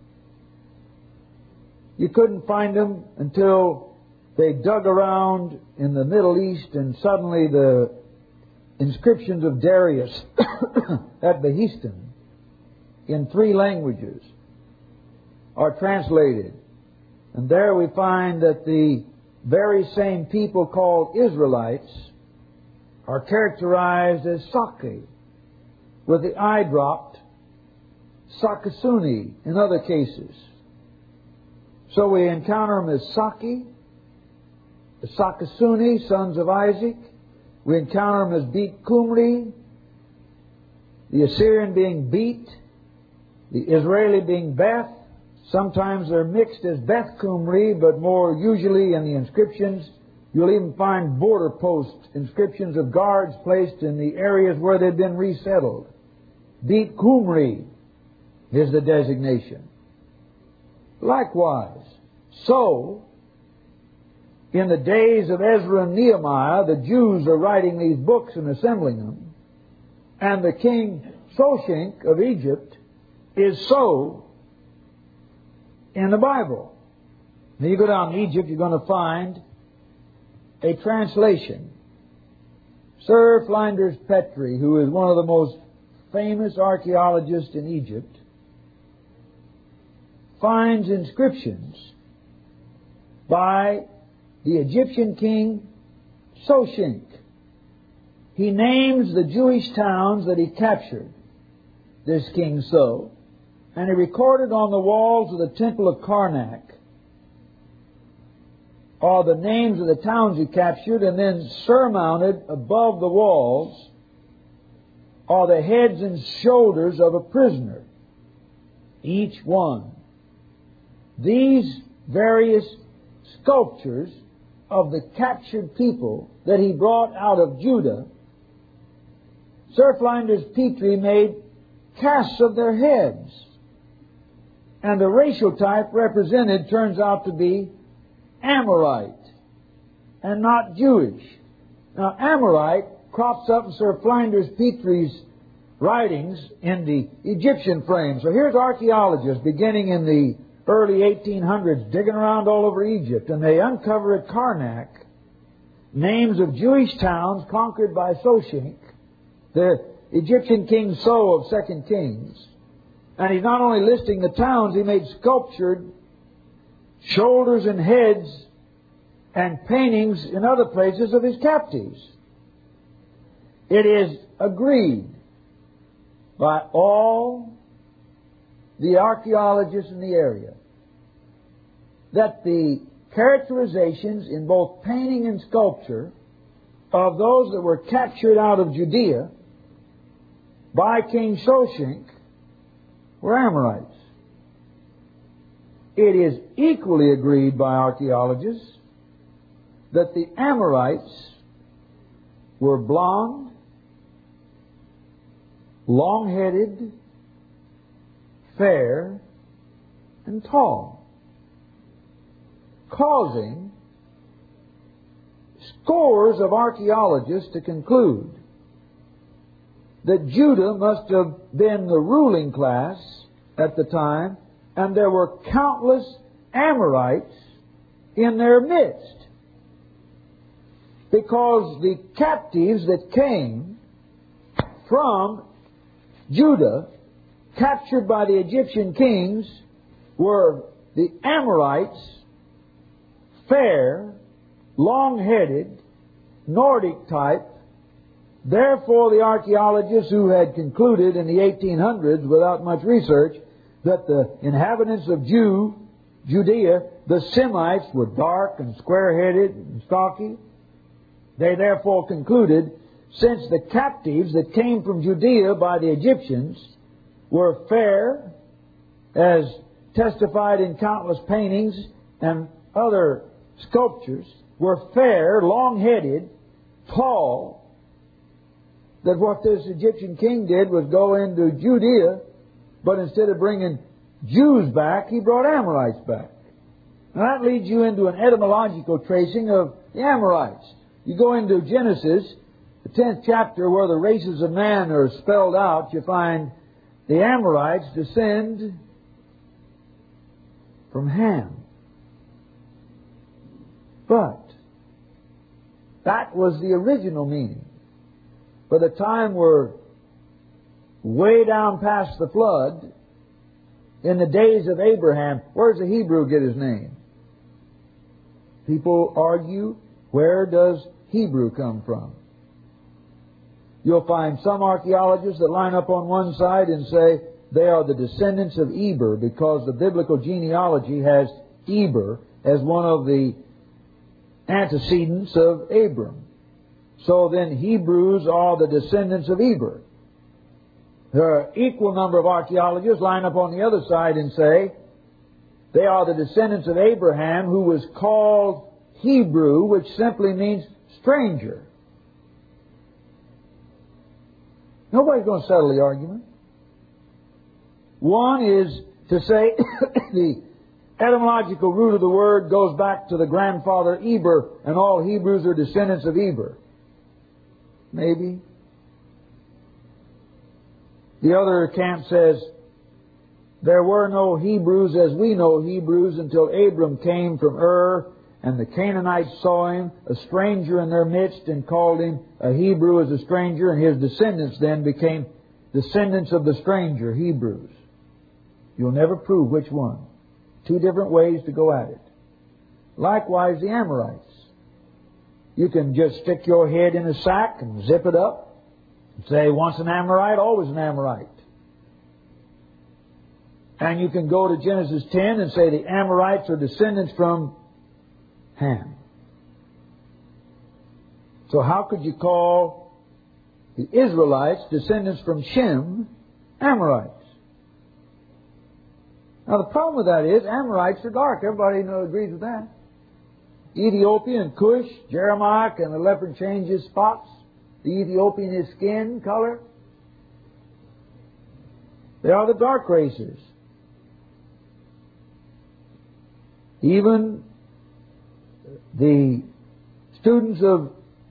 You couldn't find them until they dug around in the Middle East and suddenly the inscriptions of Darius at Behistun in 3 languages are translated. And there we find that the very same people called Israelites are characterized as Saki, with the I dropped, Sakasuni in other cases. So we encounter them as Saki, the Sakasuni, sons of Isaac. We encounter them as Beet Qumri, the Assyrian being Beet, the Israeli being Beth. Sometimes they're mixed as Beth Qumri, but more usually in the inscriptions, you'll even find border post inscriptions of guards placed in the areas where they've been resettled. Beet Qumri is the designation. Likewise, so, in the days of Ezra and Nehemiah, the Jews are writing these books and assembling them, and the king Soshink of Egypt is So in the Bible. Now you go down to Egypt, you're going to find a translation. Sir Flinders Petrie, who is one of the most famous archaeologists in Egypt, finds inscriptions by the Egyptian king Soshink. He names the Jewish towns that he captured, this king So, and he recorded on the walls of the temple of Karnak are the names of the towns he captured, and then surmounted above the walls are the heads and shoulders of a prisoner, each one. These various sculptures of the captured people that he brought out of Judah, Sir Flinders Petrie made casts of their heads. And the racial type represented turns out to be Amorite and not Jewish. Now, Amorite crops up in Sir Flinders Petrie's writings in the Egyptian frame. So here's archaeologists beginning in the early 1800s digging around all over Egypt, and they uncover at Karnak names of Jewish towns conquered by Soshink, the Egyptian king So of 2 Kings. And he's not only listing the towns, he made sculptured shoulders and heads and paintings in other places of his captives. It is agreed by all the archaeologists in the area that the characterizations in both painting and sculpture of those that were captured out of Judea by King Shoshenq were Amorites. It is equally agreed by archaeologists that the Amorites were blonde, long-headed, fair, and tall, causing scores of archaeologists to conclude that Judah must have been the ruling class at the time, and there were countless Amorites in their midst. Because the captives that came from Judah, captured by the Egyptian kings, were the Amorites, fair, long-headed, Nordic type. Therefore, the archaeologists who had concluded in the 1800s, without much research, that the inhabitants of Judea, the Semites, were dark and square-headed and stocky. They therefore concluded, since the captives that came from Judea by the Egyptians were fair, as testified in countless paintings and other sculptures, were fair, long-headed, tall, that what this Egyptian king did was go into Judea, but instead of bringing Jews back, he brought Amorites back. Now that leads you into an etymological tracing of the Amorites. You go into Genesis, the 10th chapter, where the races of man are spelled out, you find the Amorites descend from Ham. But that was the original meaning. By the time we're way down past the flood, in the days of Abraham, where does the Hebrew get his name? People argue, where does Hebrew come from? You'll find some archaeologists that line up on one side and say they are the descendants of Eber, because the biblical genealogy has Eber as one of the antecedents of Abram. So then Hebrews are the descendants of Eber. There are equal number of archaeologists line up on the other side and say they are the descendants of Abraham, who was called Hebrew, which simply means stranger. Nobody's going to settle the argument. One is to say the etymological root of the word goes back to the grandfather Eber, and all Hebrews are descendants of Eber. Maybe. The other camp says there were no Hebrews as we know Hebrews until Abram came from Ur, and the Canaanites saw him, a stranger in their midst, and called him a Hebrew as a stranger, and his descendants then became descendants of the stranger, Hebrews. You'll never prove which one. Two different ways to go at it. Likewise, the Amorites. You can just stick your head in a sack and zip it up and say, once an Amorite, always an Amorite. And you can go to Genesis 10 and say the Amorites are descendants from Ham. So how could you call the Israelites descendants from Shem Amorites? Now the problem with that is Amorites are dark. Everybody agrees with that. Ethiopia and Cush, Jeremiah, and the leopard changes spots. The Ethiopian is skin color. They are the dark races. Even the students of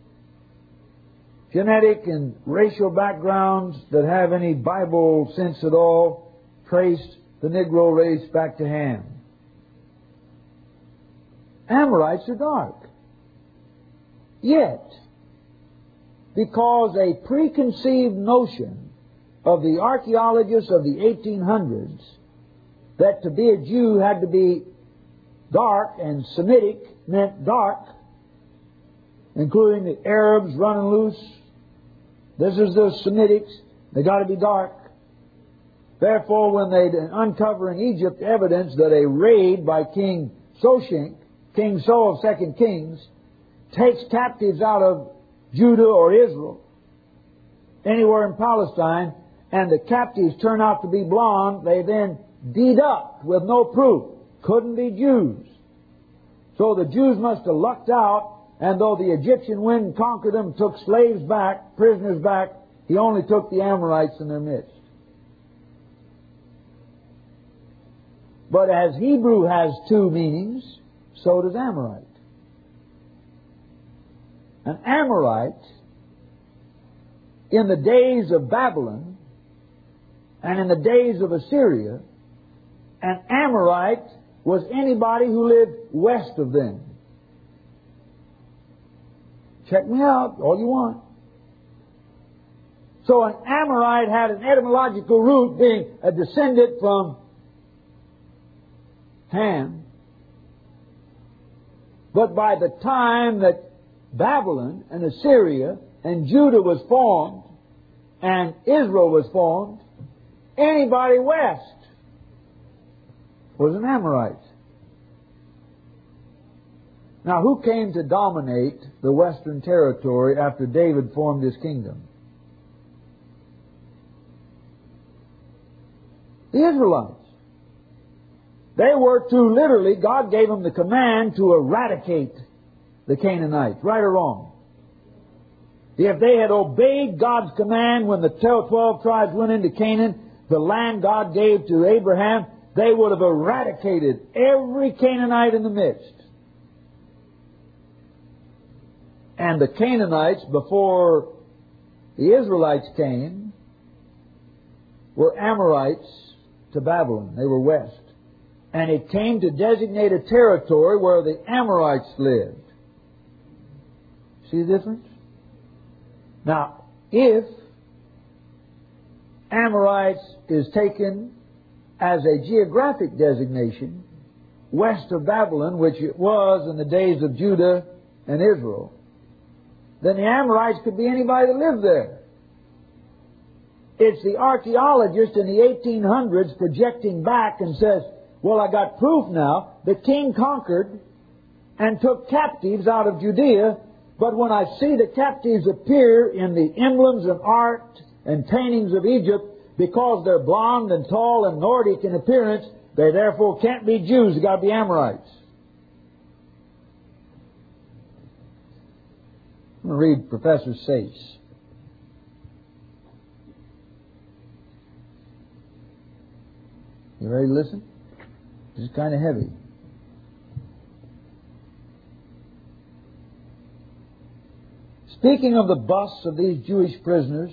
genetic and racial backgrounds that have any Bible sense at all trace the Negro race back to Ham. Amorites are dark. Yet, because a preconceived notion of the archaeologists of the 1800s that to be a Jew had to be dark, and Semitic meant dark, including the Arabs running loose. This is the Semitics. They got to be dark. Therefore, when they uncover in Egypt evidence that a raid by King Soshink, King So of 2 Kings, takes captives out of Judah or Israel, anywhere in Palestine, and the captives turn out to be blonde, they then deduct with no proof. Couldn't be Jews. So the Jews must have lucked out, and though the Egyptian wind conquered them, took slaves back, prisoners back, he only took the Amorites in their midst. But as Hebrew has two meanings, so does Amorite. An Amorite, in the days of Babylon and in the days of Assyria, an Amorite was anybody who lived west of them. Check me out, all you want. So an Amorite had an etymological root being a descendant from Ham. But by the time that Babylon and Assyria and Judah was formed and Israel was formed, anybody west was an Amorite. Now, who came to dominate the western territory after David formed his kingdom? The Israelites. They were to literally, God gave them the command to eradicate the Canaanites, right or wrong. If they had obeyed God's command when the 12 tribes went into Canaan, the land God gave to Abraham, they would have eradicated every Canaanite in the midst. And the Canaanites, before the Israelites came, were Amorites to Babylon. They were west. And it came to designate a territory where the Amorites lived. See the difference? Now, if Amorites is taken as a geographic designation west of Babylon, which it was in the days of Judah and Israel, then the Amorites could be anybody that lived there. It's the archaeologist in the 1800s projecting back and says, well, I got proof now. The king conquered and took captives out of Judea, but when I see the captives appear in the emblems and art and paintings of Egypt, because they're blonde and tall and Nordic in appearance, they therefore can't be Jews. They've got to be Amorites. I'm going to read Professor Sayce. You ready to listen? This is kind of heavy. Speaking of the busts of these Jewish prisoners,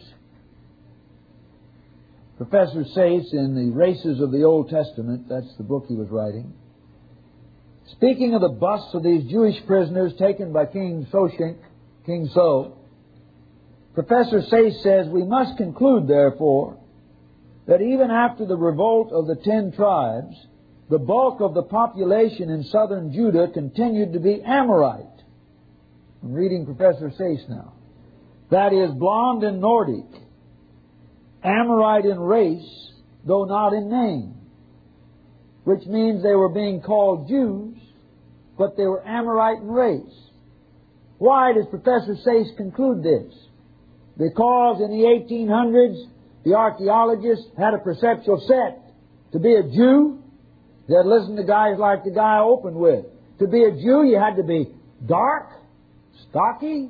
Professor Sayce, in the Races of the Old Testament, that's the book he was writing, speaking of the busts of these Jewish prisoners taken by King Soshink, King So, Professor Sayce says, we must conclude, therefore, that even after the revolt of the 10 tribes, the bulk of the population in southern Judah continued to be Amorite. I'm reading Professor Sayce now. That is, blonde and Nordic, Amorite in race, though not in name, which means they were being called Jews, but they were Amorite in race. Why does Professor Sayce conclude this? Because in the 1800s, the archaeologists had a perceptual set. To be a Jew, they had listened to guys like the guy I opened with. To be a Jew, you had to be dark, stocky,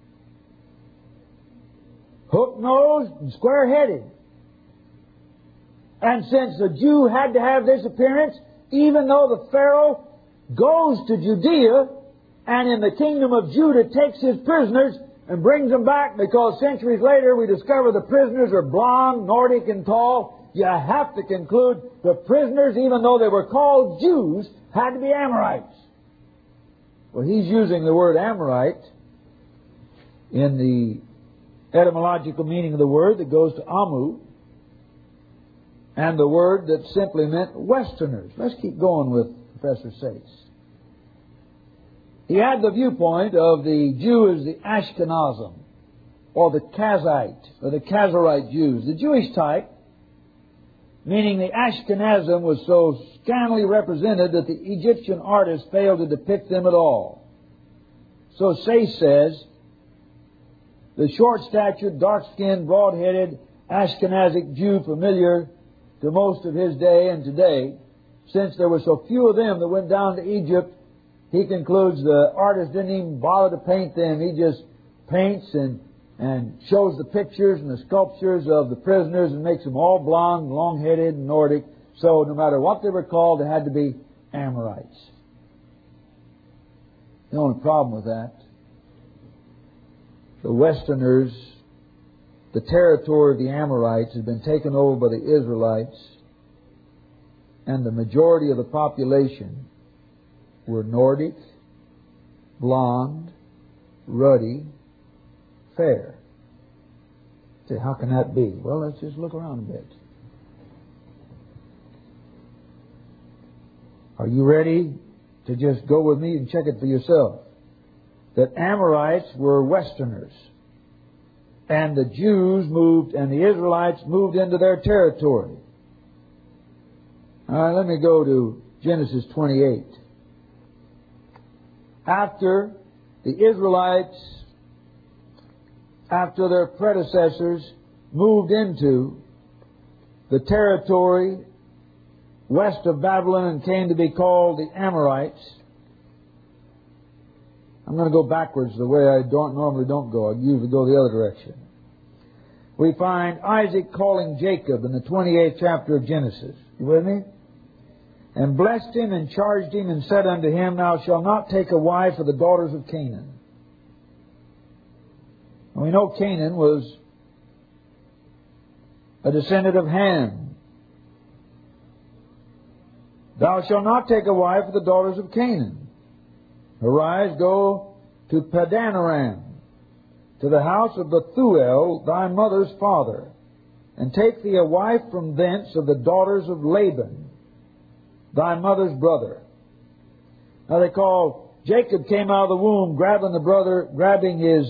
hook-nosed, and square-headed. And since the Jew had to have this appearance, even though the Pharaoh goes to Judea and in the kingdom of Judah takes his prisoners and brings them back, because centuries later we discover the prisoners are blonde, Nordic, and tall, you have to conclude the prisoners, even though they were called Jews, had to be Amorites. Well, he's using the word Amorite in the etymological meaning of the word that goes to Amu, and the word that simply meant Westerners. Let's keep going with Professor Sayce. He had the viewpoint of the Jew as the Ashkenazim, or the Kazite, or the Kazarite Jews. The Jewish type meaning the Ashkenazim was so scantily represented that the Egyptian artists failed to depict them at all. So Sayce says, the short-statured, dark-skinned, broad-headed Ashkenazic Jew familiar to most of his day and today, since there were so few of them that went down to Egypt, he concludes the artist didn't even bother to paint them. He just paints and shows the pictures and the sculptures of the prisoners and makes them all blonde, long-headed, and Nordic. So no matter what they were called, they had to be Amorites. The only problem with that, the Westerners, the territory of the Amorites had been taken over by the Israelites, and the majority of the population were Nordic, blonde, ruddy, fair. Say, how can that be? Well, let's just look around a bit. Are you ready to just go with me and check it for yourself? That Amorites were Westerners, and the Jews moved, and the Israelites moved into their territory. All right, let me go to Genesis 28. After the Israelites, after their predecessors moved into the territory west of Babylon and came to be called the Amorites, I'm going to go backwards the way I normally don't go. I usually go the other direction. We find Isaac calling Jacob in the 28th chapter of Genesis. You with me? And blessed him and charged him and said unto him, Thou shalt not take a wife of the daughters of Canaan. And we know Canaan was a descendant of Ham. Thou shalt not take a wife of the daughters of Canaan. Arise, go to Padanaram, to the house of Bethuel, thy mother's father, and take thee a wife from thence of the daughters of Laban, thy mother's brother. Now they call, Jacob came out of the womb grabbing his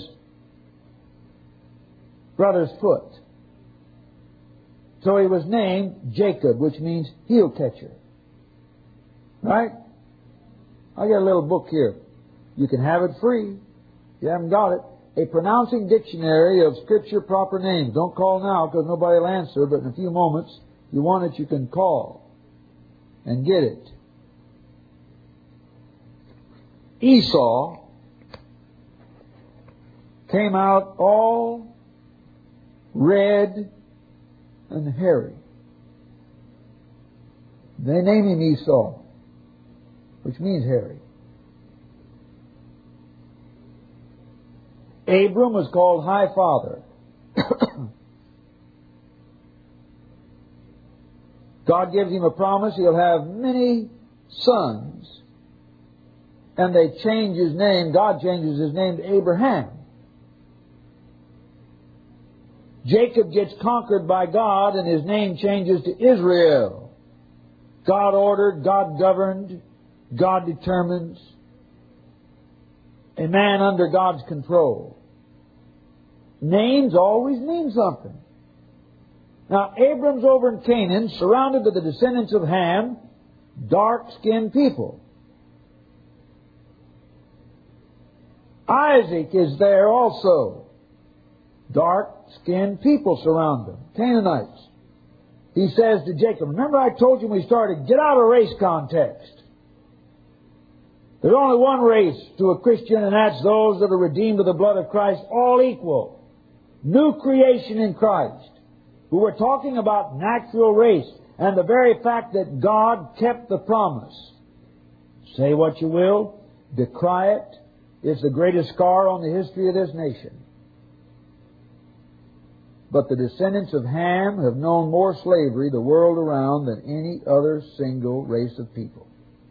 brother's foot. So he was named Jacob, which means heel catcher. Right? I got a little book here. You can have it free. If you haven't got it. A pronouncing dictionary of Scripture proper names. Don't call now because nobody will answer, but in a few moments, if you want it, you can call and get it. Esau came out all red and hairy. They named him Esau, which means hairy. Abram was called High Father. God gives him a promise. He'll have many sons. And they change his name. God changes his name to Abraham. Jacob gets conquered by God and his name changes to Israel. God ordered, God governed, God determines. A man under God's control. Names always mean something. Now, Abram's over in Canaan, surrounded by the descendants of Ham, dark-skinned people. Isaac is there also. Dark-skinned people surround him. Canaanites. He says to Jacob, remember I told you when we started, get out of race context. There's only one race to a Christian, and that's those that are redeemed of the blood of Christ, all equal. New creation in Christ. We were talking about natural race and the very fact that God kept the promise. Say what you will, decry it. It's the greatest scar on the history of this nation. But the descendants of Ham have known more slavery the world around than any other single race of people.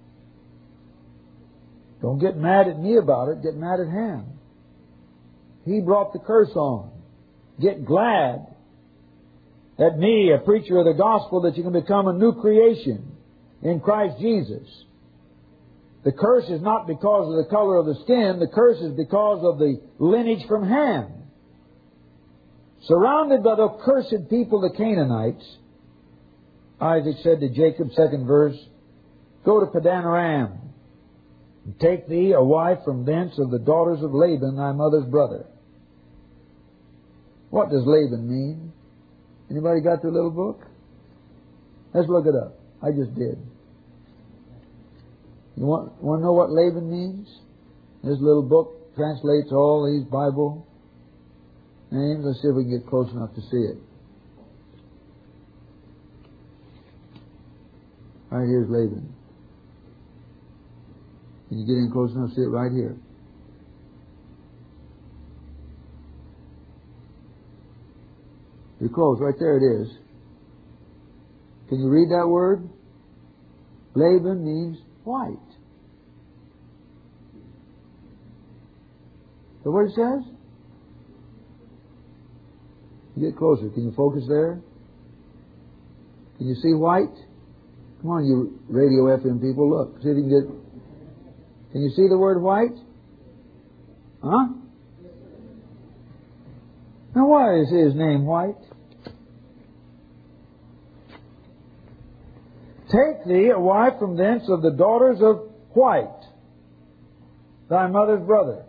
Don't get mad at me about it. Get mad at Ham. He brought the curse on. Get glad at me, a preacher of the gospel, that you can become a new creation in Christ Jesus. The curse is not because of the color of the skin. The curse is because of the lineage from Ham. Surrounded by the cursed people, the Canaanites, Isaac said to Jacob, second verse, Go to Padan Aram, and take thee a wife from thence of the daughters of Laban, thy mother's brother. What does Laban mean? Anybody got their little book? Let's look it up. I just did. You want to know what Laban means? This little book translates all these Bible names. Let's see if we can get close enough to see it. Right here's Laban. Can you get in close enough to see it right here? You're close. Right there it is. Can you read that word? Laban means white. Is that what it says? You get closer. Can you focus there? Can you see white? Come on, you radio FM people, look. See if you can get... Can you see the word white? Huh? Now why is his name white? Take thee a wife from thence of the daughters of white, thy mother's brother.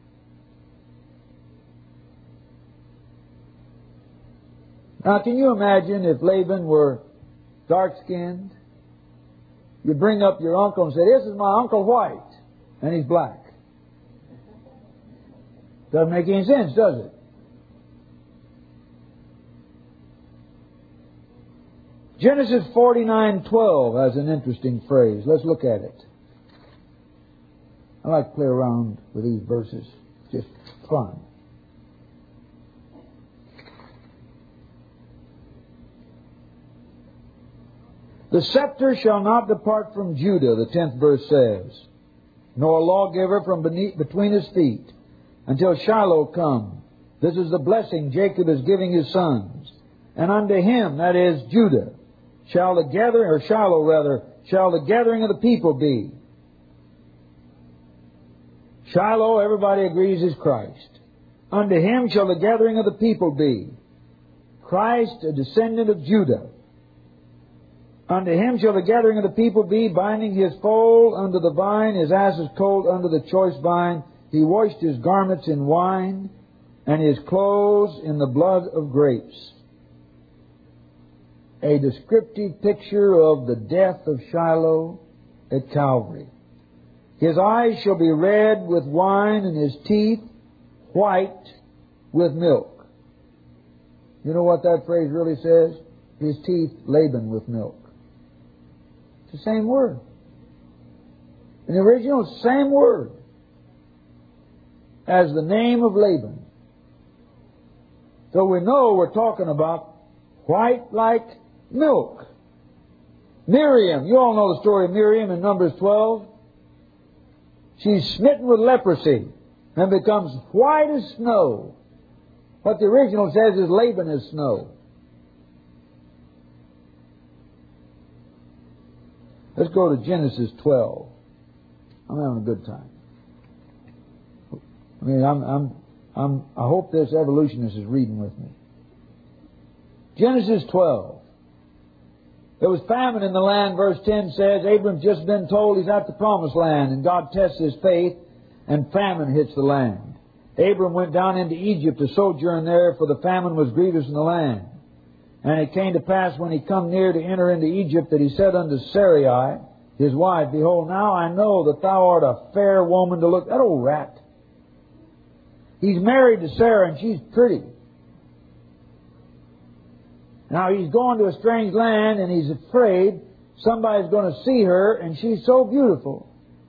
Now can you imagine if Laban were dark-skinned? You bring up your uncle and say, This is my Uncle White, and he's black. Doesn't make any sense, does it? Genesis 49:12 has an interesting phrase. Let's look at it. I like to play around with these verses. Just fun. The scepter shall not depart from Judah, the 10th verse says, nor a lawgiver from between his feet, until Shiloh come. This is the blessing Jacob is giving his sons. And unto him, that is Judah, shall the gathering, or Shiloh rather, shall the gathering of the people be. Shiloh, everybody agrees, is Christ. Unto him shall the gathering of the people be. Christ, a descendant of Judah. Unto him shall the gathering of the people be, binding his foal under the vine, his ass's colt under the choice vine. He washed his garments in wine, and his clothes in the blood of grapes. A descriptive picture of the death of Shiloh at Calvary. His eyes shall be red with wine, and his teeth white with milk. You know what that phrase really says? His teeth laden with milk. It's the same word. In the original, it's the same word as the name of Laban. So we know we're talking about white like milk. Miriam, you all know the story of Miriam in Numbers 12. She's smitten with leprosy and becomes white as snow. What the original says is Laban is snow. Let's go to Genesis 12. I'm having a good time. I mean, I hope this evolutionist is reading with me. Genesis 12. There was famine in the land, verse 10 says. Abram's just been told he's at the promised land, and God tests his faith, and famine hits the land. Abram went down into Egypt to sojourn there, for the famine was grievous in the land. And it came to pass, when he come near to enter into Egypt, that he said unto Sarai, his wife, Behold, now I know that thou art a fair woman to look. That old rat. He's married to Sarah, and she's pretty. Now he's going to a strange land, and he's afraid somebody's going to see her, and she's so beautiful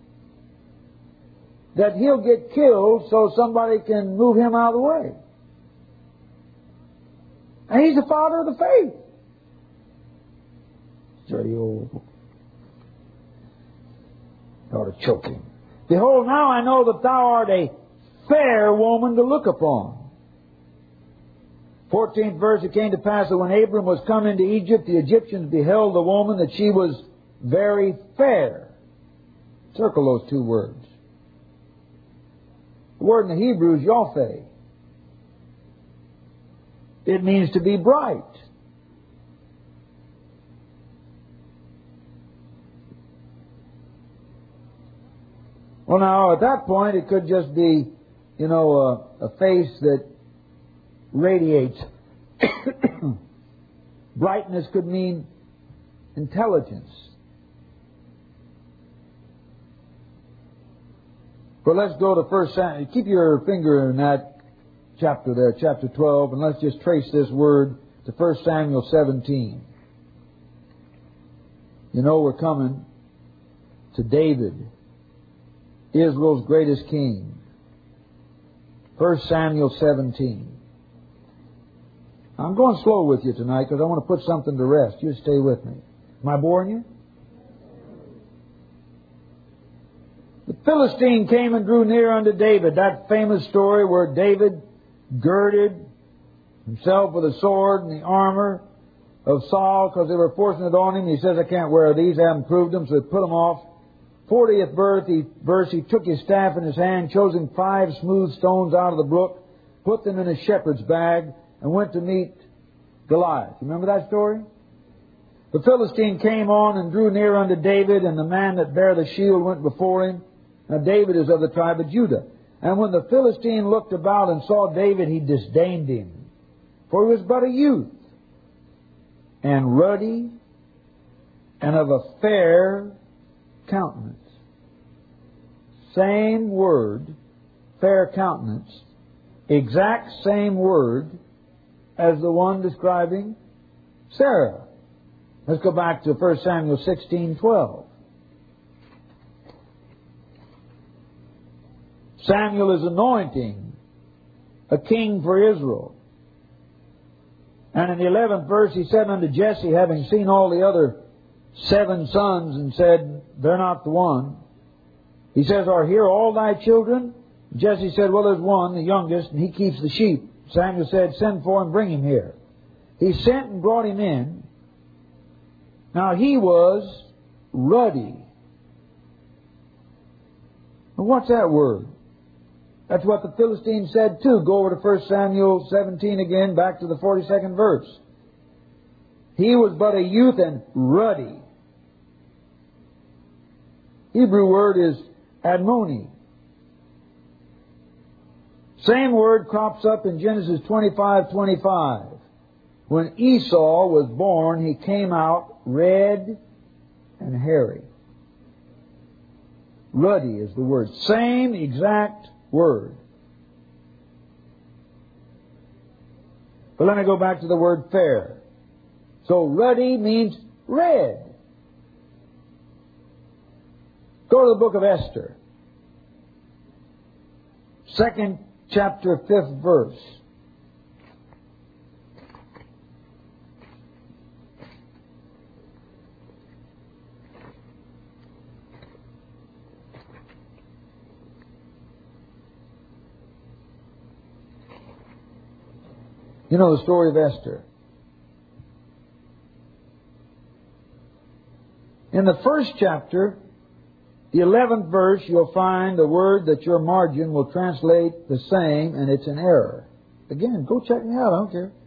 that he'll get killed so somebody can move him out of the way. And he's the father of the faith. Dirty old daughter choking. Behold, now I know that thou art a fair woman to look upon. 14th verse, it came to pass that when Abram was come into Egypt, the Egyptians beheld the woman, that she was very fair. Circle those two words. The word in the Hebrew is Yopheh. It means to be bright. Well, now, at that point, it could just be, a face that radiates. Brightness could mean intelligence. But let's go to 1 Samuel. Keep your finger in that chapter there, chapter 12, and let's just trace this word to 1 Samuel 17. We're coming to David, Israel's greatest king. 1 Samuel 17. I'm going slow with you tonight because I want to put something to rest. You stay with me. Am I boring you? The Philistine came and drew near unto David. That famous story where David girded himself with a sword and the armor of Saul because they were forcing it on him. He says, I can't wear these. I haven't proved them, so they put them off. 40th verse, he took his staff in his hand, chose him 5 smooth stones out of the brook, put them in a shepherd's bag, and went to meet Goliath. You remember that story? The Philistine came on and drew near unto David, and the man that bare the shield went before him. Now David is of the tribe of Judah. And when the Philistine looked about and saw David, he disdained him, for he was but a youth, and ruddy, and of a fair countenance. Same word, fair countenance, exact same word as the one describing Sarah. Let's go back to 1 Samuel 16:12. Samuel is anointing a king for Israel. And in the 11th verse he said unto Jesse, having seen all the other 7 sons, and said, they're not the one. He says, are here all thy children? Jesse said, well, there's one, the youngest, and he keeps the sheep. Samuel said, send for him, bring him here. He sent and brought him in. Now he was ruddy. Well, what's that word? That's what the Philistine said too. Go over to 1 Samuel 17 again, back to the 42nd verse. He was but a youth and ruddy. Hebrew word is admoni. Same word crops up in Genesis 25:25. When Esau was born, he came out red and hairy. Ruddy is the word. Same exact word. But let me go back to the word fair. So ruddy means red. Go to the book of Esther. 2nd chapter, 5th verse. You know the story of Esther. In the 1st chapter, the 11th verse, you'll find a word that your margin will translate the same, and it's an error. Again, go check me out, I don't care.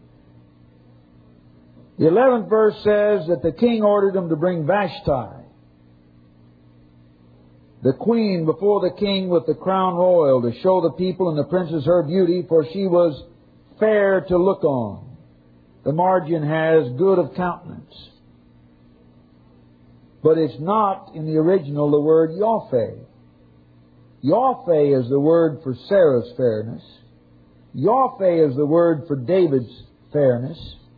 The 11th verse says that the king ordered them to bring Vashti, the queen, before the king with the crown royal, to show the people and the princes her beauty, for she was fair to look on. The margin has good of countenance. But it's not in the original the word Yophe. Yophe is the word for Sarah's fairness. Yophe is the word for David's fairness.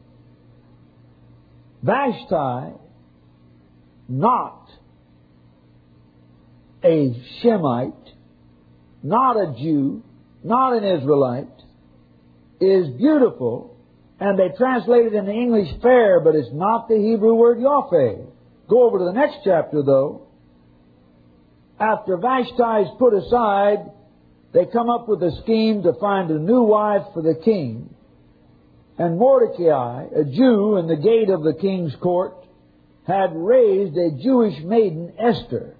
Vashti, not a Shemite, not a Jew, not an Israelite, is beautiful, and they translate it in the English fair, but it's not the Hebrew word Yophe. Go over to the next chapter, though. After Vashti is put aside, they come up with a scheme to find a new wife for the king. And Mordecai, a Jew in the gate of the king's court, had raised a Jewish maiden, Esther.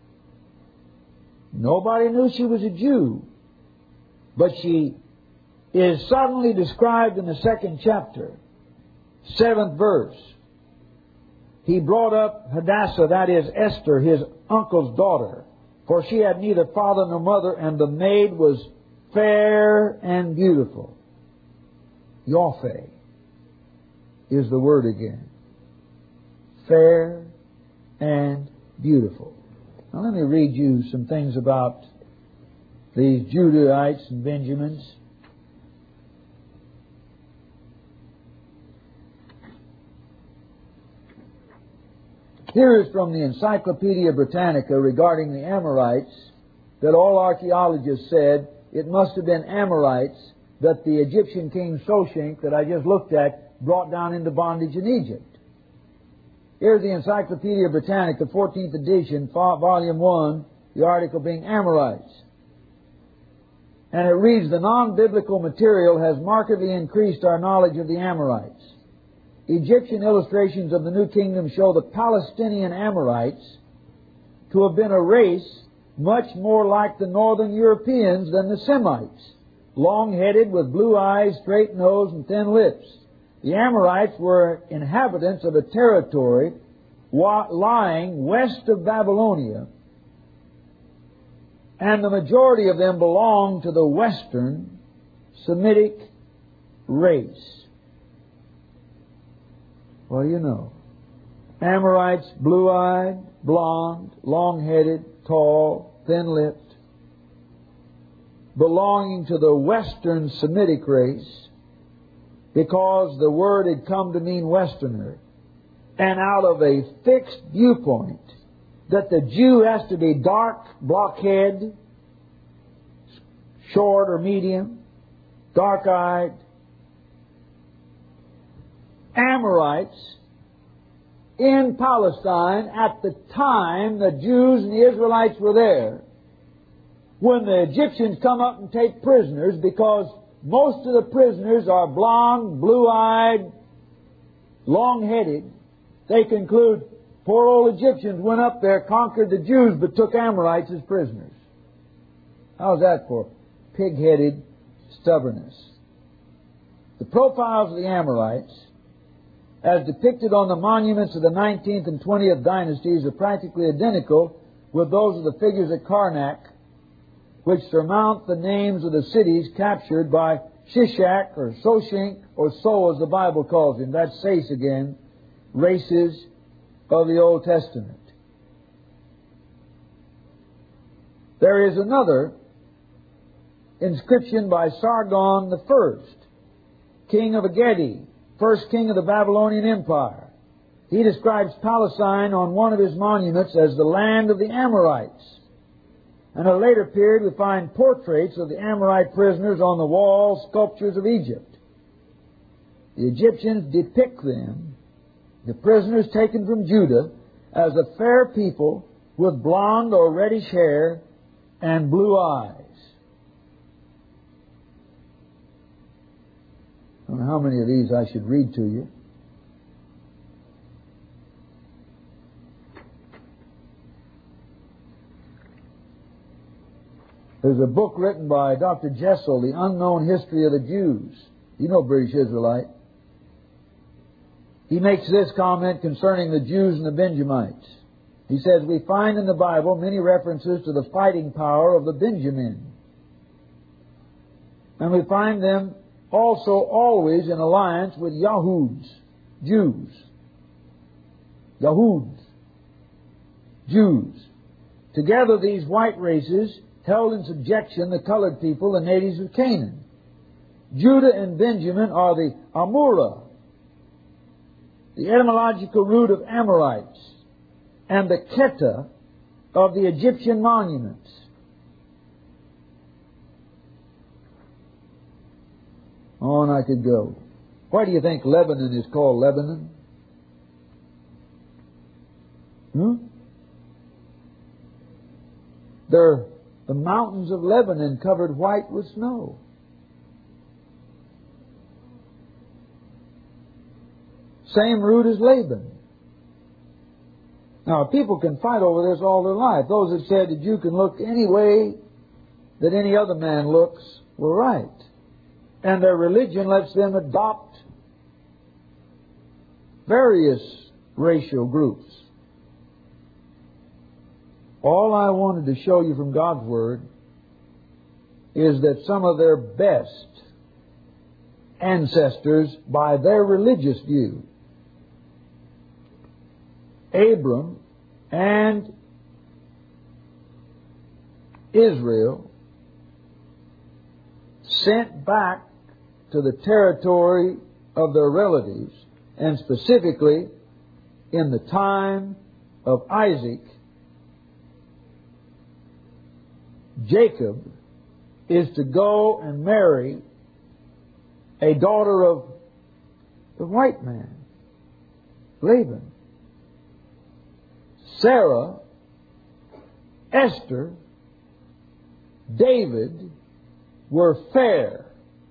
Nobody knew she was a Jew, but she is suddenly described in the 2nd chapter, 7th verse. He brought up Hadassah, that is Esther, his uncle's daughter, For she had neither father nor mother, and the maid was fair and beautiful. Yophe is the word again. Fair and beautiful. Now let me read you some things about these Judahites and Benjamins. Here is from the Encyclopedia Britannica regarding the Amorites, that all archaeologists said it must have been Amorites that the Egyptian king Shoshenq, that I just looked at, brought down into bondage in Egypt. Here's the Encyclopedia Britannica, 14th edition, volume 1, the article being Amorites. And it reads, the non-biblical material has markedly increased our knowledge of the Amorites. Egyptian illustrations of the New Kingdom show the Palestinian Amorites to have been a race much more like the northern Europeans than the Semites, long-headed with blue eyes, straight nose, and thin lips. The Amorites were inhabitants of a territory lying west of Babylonia, and the majority of them belonged to the Western Semitic race. Well, you know, Amorites, blue-eyed, blonde, long-headed, tall, thin-lipped, belonging to the Western Semitic race, because the word had come to mean Westerner, and out of a fixed viewpoint that the Jew has to be dark, blockhead, short or medium, dark-eyed. Amorites in Palestine at the time the Jews and the Israelites were there, when the Egyptians come up and take prisoners, because most of the prisoners are blonde, blue-eyed, long-headed, they conclude poor old Egyptians went up there, conquered the Jews, but took Amorites as prisoners. How's that for pig-headed stubbornness? The profiles of the Amorites, as depicted on the monuments of the 19th and 20th dynasties, are practically identical with those of the figures at Karnak, which surmount the names of the cities captured by Shishak or Shoshenq, or So as the Bible calls him. That's Sais again, races of the Old Testament. There is another inscription by Sargon I, king of Agedi, first king of the Babylonian Empire. He describes Palestine on one of his monuments as the land of the Amorites. In a later period, we find portraits of the Amorite prisoners on the wall sculptures of Egypt. The Egyptians depict them, the prisoners taken from Judah, as a fair people with blonde or reddish hair and blue eyes. I don't know how many of these I should read to you. There's a book written by Dr. Jessel, The Unknown History of the Jews. You know British Israelite. He makes this comment concerning the Jews and the Benjamites. He says, we find in the Bible many references to the fighting power of the Benjamin. And we find them also always in alliance with Yahuds, Jews. Yahuds, Jews. Together these white races held in subjection the colored people, the natives of Canaan. Judah and Benjamin are the Amorah, the etymological root of Amorites, and the Keta of the Egyptian monuments. On I could go. Why do you think Lebanon is called Lebanon? The mountains of Lebanon covered white with snow. Same root as Laban. Now, people can fight over this all their life. Those that said that you can look any way that any other man looks were right. And their religion lets them adopt various racial groups. All I wanted to show you from God's Word is that some of their best ancestors, by their religious view, Abram and Israel, sent back to the territory of their relatives, and specifically in the time of Isaac, Jacob is to go and marry a daughter of the white man, Laban. Sarah, Esther, David were fair.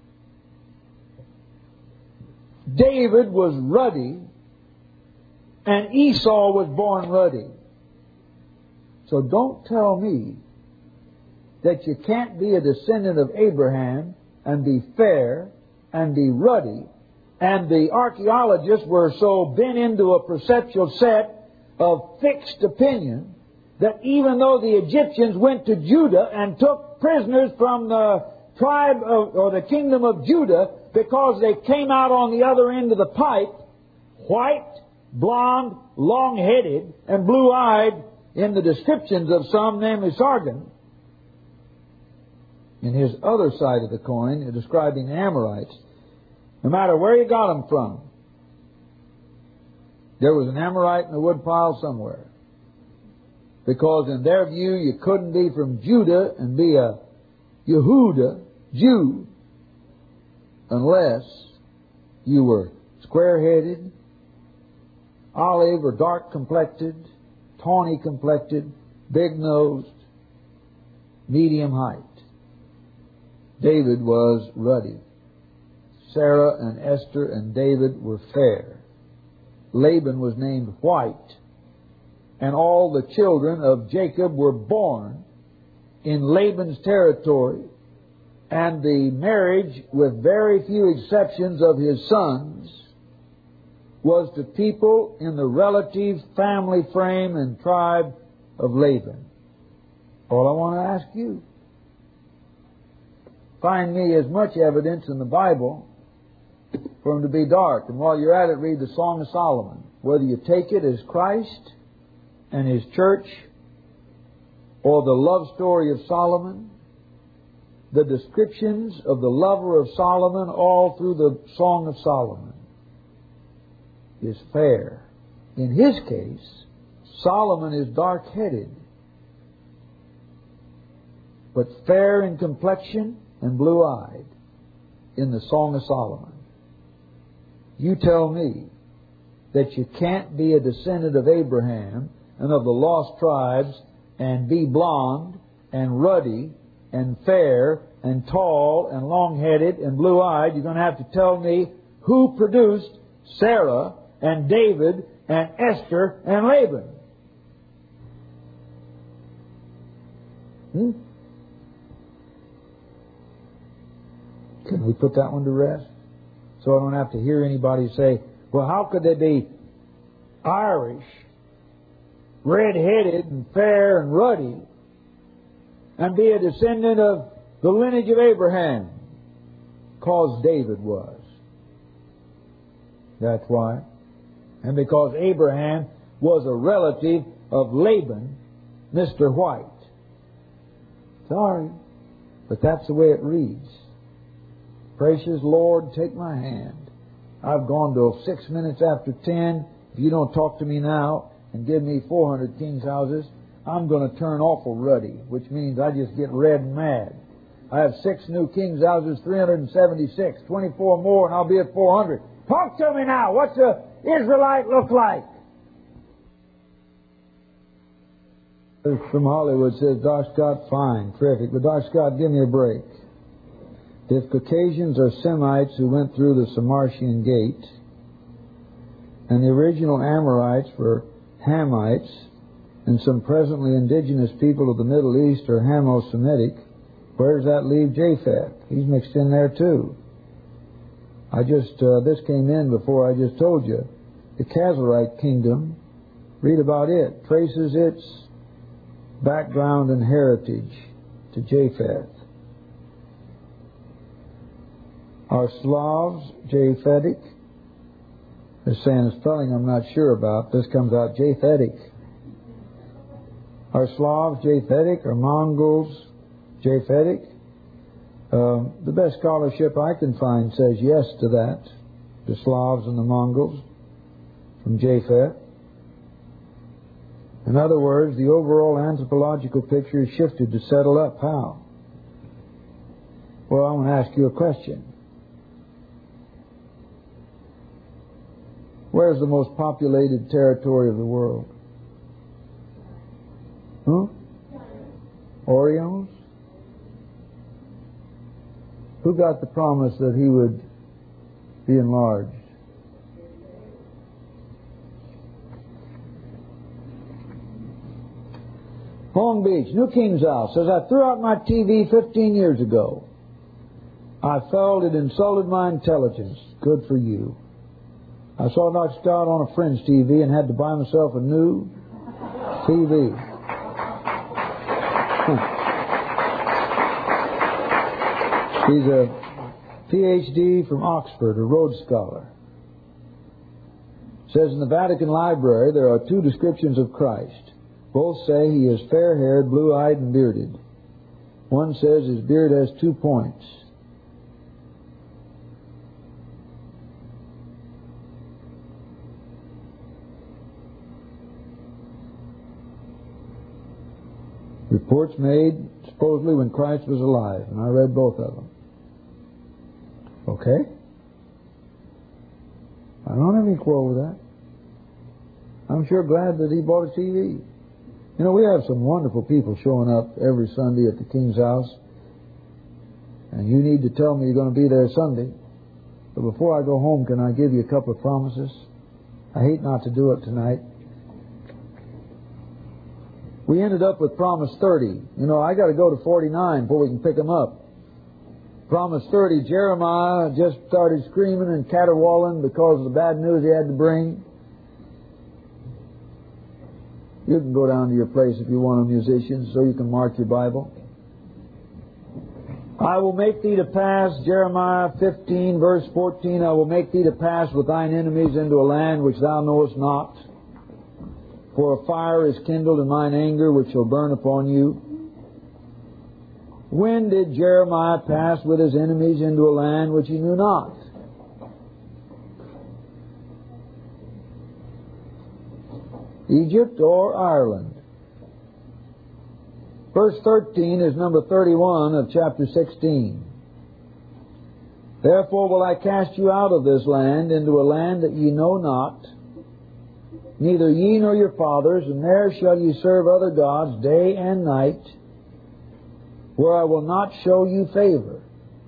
David was ruddy, and Esau was born ruddy. So don't tell me that you can't be a descendant of Abraham and be fair and be ruddy. And the archaeologists were so bent into a perceptual set of fixed opinion that even though the Egyptians went to Judah and took prisoners from the tribe of, or the kingdom of Judah, because they came out on the other end of the pipe, white, blonde, long-headed, and blue-eyed in the descriptions of some, namely Sargon, in his other side of the coin, describing the Amorites, no matter where you got them from, there was an Amorite in the woodpile somewhere. Because in their view, you couldn't be from Judah and be a Yehuda, Jew, unless you were square-headed, olive or dark-complected, tawny-complected, big-nosed, medium height. David was ruddy. Sarah and Esther and David were fair. Laban was named white. And all the children of Jacob were born in Laban's territory. And the marriage, with very few exceptions of his sons, was to people in the relative family frame and tribe of Laban. All I want to ask you, find me as much evidence in the Bible for him to be dark. And while you're at it, read the Song of Solomon. Whether you take it as Christ and His church, or the love story of Solomon, the descriptions of the lover of Solomon all through the Song of Solomon is fair. In his case, Solomon is dark-headed, but fair in complexion and blue-eyed in the Song of Solomon. You tell me that you can't be a descendant of Abraham and of the lost tribes and be blonde and ruddy and fair and tall and long-headed and blue-eyed. You're going to have to tell me who produced Sarah and David and Esther and Laban. Can we put that one to rest? So I don't have to hear anybody say, well, how could they be Irish, red-headed and fair and ruddy, and be a descendant of the lineage of Abraham? Because David was. That's why. And because Abraham was a relative of Laban, Mr. White. Sorry, but that's the way it reads. Precious Lord, take my hand. I've gone till 6 minutes after 10. If you don't talk to me now and give me 400 king's houses, I'm going to turn awful ruddy, which means I just get red and mad. I have 6 new king's houses, 376, 24 more, and I'll be at 400. Talk to me now. What's a Israelite look like? From Hollywood says, Doc Scott, fine, terrific. But Doc Scott, give me a break. If Caucasians are Semites who went through the Samartian gate, and the original Amorites were Hamites, and some presently indigenous people of the Middle East are Hamo-Semitic, where does that leave Japheth? He's mixed in there too. This came in before I just told you. The Khazarite kingdom, read about it, traces its background and heritage to Japheth. Are Slavs Japhetic? They're saying a spelling I'm not sure about. This comes out Japhetic. Are Slavs Japhetic? Are Mongols Japhetic? The best scholarship I can find says yes to that. The Slavs and the Mongols from Japheth. In other words, the overall anthropological picture is shifted to settle up. How? Well, I want to ask you a question. Where's the most populated territory of the world? Orioles? Who got the promise that he would be enlarged? Long Beach, New King's House says, I threw out my TV 15 years ago. I felt it insulted my intelligence. Good for you. I saw Dr. Scott on a friend's TV and had to buy myself a new TV. He's a PhD from Oxford, a Rhodes Scholar. Says in the Vatican Library there are two descriptions of Christ. Both say he is fair-haired, blue-eyed, and bearded. One says his beard has 2 points. Reports made supposedly when Christ was alive, and I read both of them. Okay? I don't have any quarrel with that. I'm sure glad that he bought a TV. You know, we have some wonderful people showing up every Sunday at the King's House, and you need to tell me you're going to be there Sunday. But before I go home, can I give you a couple of promises? I hate not to do it tonight. We ended up with Promise 30. You know, I got to go to 49 before we can pick them up. Promise 30, Jeremiah just started screaming and caterwauling because of the bad news he had to bring. You can go down to your place if you want a musician so you can mark your Bible. I will make thee to pass, Jeremiah 15, verse 14, I will make thee to pass with thine enemies into a land which thou knowest not. For a fire is kindled in mine anger which shall burn upon you. When did Jeremiah pass with his enemies into a land which he knew not? Egypt or Ireland? Verse 13 is number 31 of chapter 16. Therefore will I cast you out of this land into a land that ye know not, neither ye nor your fathers, and there shall ye serve other gods day and night, where I will not show you favor.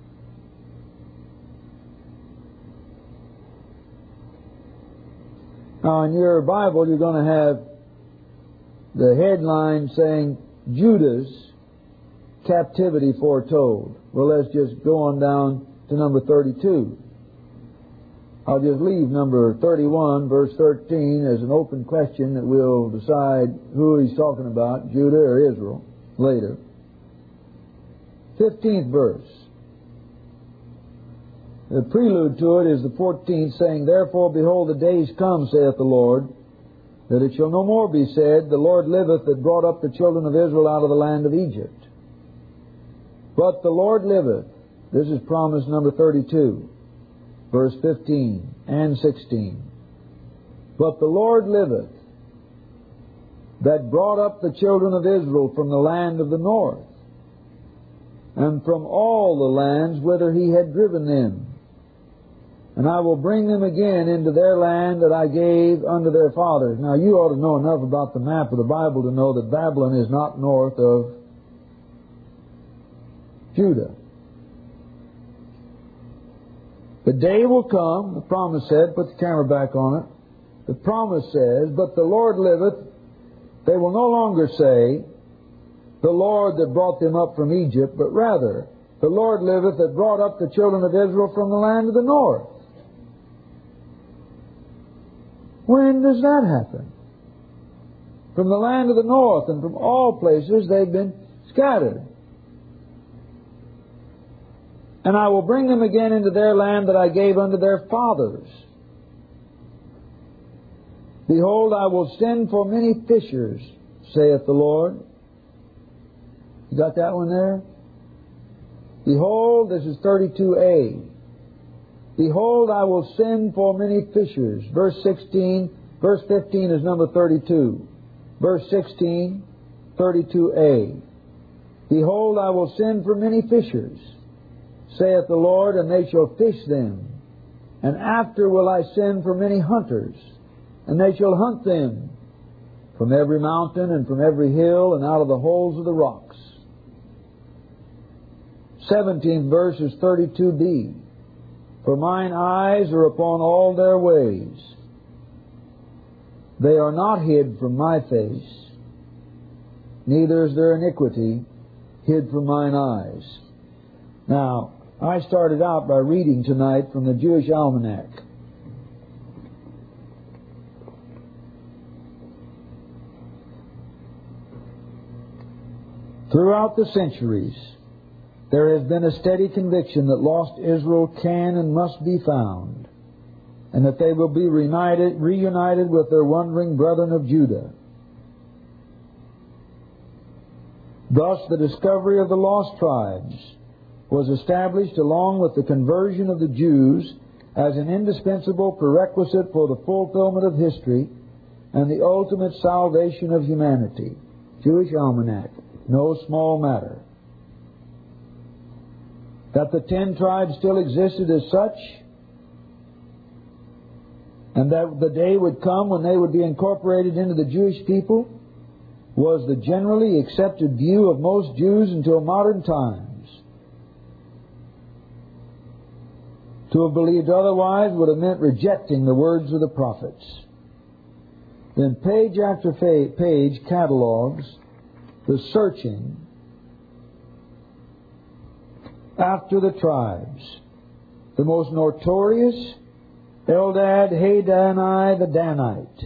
Now, in your Bible, you're going to have the headline saying, Judah's captivity foretold. Well, let's just go on down to number 32. I'll just leave number 31, verse 13, as an open question that we'll decide who he's talking about, Judah or Israel, later. 15th verse. The prelude to it is the 14th, saying, Therefore, behold, the days come, saith the Lord, that it shall no more be said, The Lord liveth that brought up the children of Israel out of the land of Egypt. But the Lord liveth. This is promise number 32, verse 15 and 16. But the Lord liveth that brought up the children of Israel from the land of the north, and from all the lands whither he had driven them. And I will bring them again into their land that I gave unto their fathers. Now, you ought to know enough about the map of the Bible to know that Babylon is not north of Judah. The day will come, the promise said, put the camera back on it. The promise says, But the Lord liveth. They will no longer say, The Lord that brought them up from Egypt, but rather, The Lord liveth that brought up the children of Israel from the land of the north. When does that happen? from the land of the north, and from all places they've been scattered. And I will bring them again into their land that I gave unto their fathers. Behold, I will send for many fishers, saith the Lord. You got that one there? Behold, this is 32a. Behold, I will send for many fishers. Verse 16, verse 15 is number 32. Verse 16, 32a. Behold, I will send for many fishers, saith the Lord, and they shall fish them. And after will I send for many hunters, and they shall hunt them from every mountain and from every hill and out of the holes of the rocks. 17th verse is 32b. For mine eyes are upon all their ways. They are not hid from my face, neither is their iniquity hid from mine eyes. Now, I started out by reading tonight from the Jewish Almanac. Throughout the centuries, there has been a steady conviction that lost Israel can and must be found, and that they will be reunited with their wandering brethren of Judah. Thus, the discovery of the lost tribes was established along with the conversion of the Jews as an indispensable prerequisite for the fulfillment of history and the ultimate salvation of humanity. Jewish Almanac, no small matter. That the 10 tribes still existed as such, and that the day would come when they would be incorporated into the Jewish people, was the generally accepted view of most Jews until modern times. To have believed otherwise would have meant rejecting the words of the prophets. Then page after page catalogues the searching after the tribes. The most notorious, Eldad Hadani the Danite,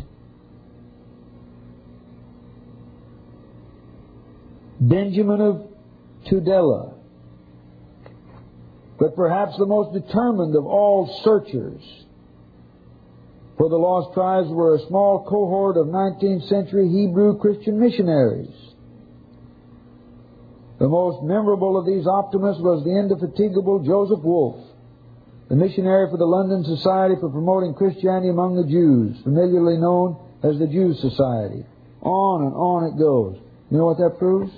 Benjamin of Tudela, but perhaps the most determined of all searchers for the lost tribes were a small cohort of 19th century Hebrew Christian missionaries. The most memorable of these optimists was the indefatigable Joseph Wolf, the missionary for the London Society for Promoting Christianity Among the Jews, familiarly known as the Jews Society. On and on it goes. You know what that proves?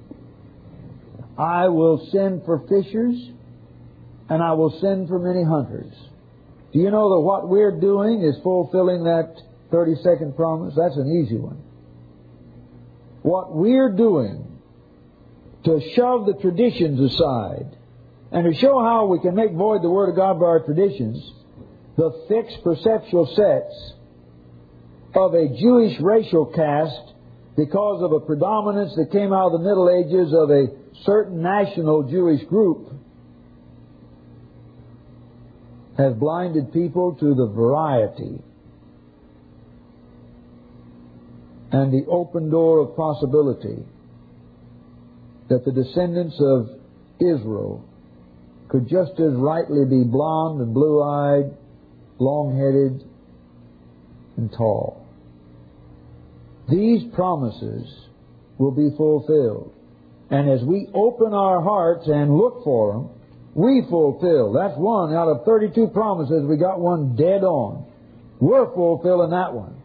I will send for fishers, and I will send for many hunters. Do you know that what we're doing is fulfilling that 32nd promise? That's an easy one. What we're doing to shove the traditions aside and to show how we can make void the Word of God by our traditions, the fixed perceptual sets of a Jewish racial caste because of a predominance that came out of the Middle Ages of a certain national Jewish group, has blinded people to the variety and the open door of possibility that the descendants of Israel could just as rightly be blonde and blue-eyed, long-headed, and tall. These promises will be fulfilled. And as we open our hearts and look for them, we fulfill. That's one out of 32 promises. We got one dead on. We're fulfilling that one.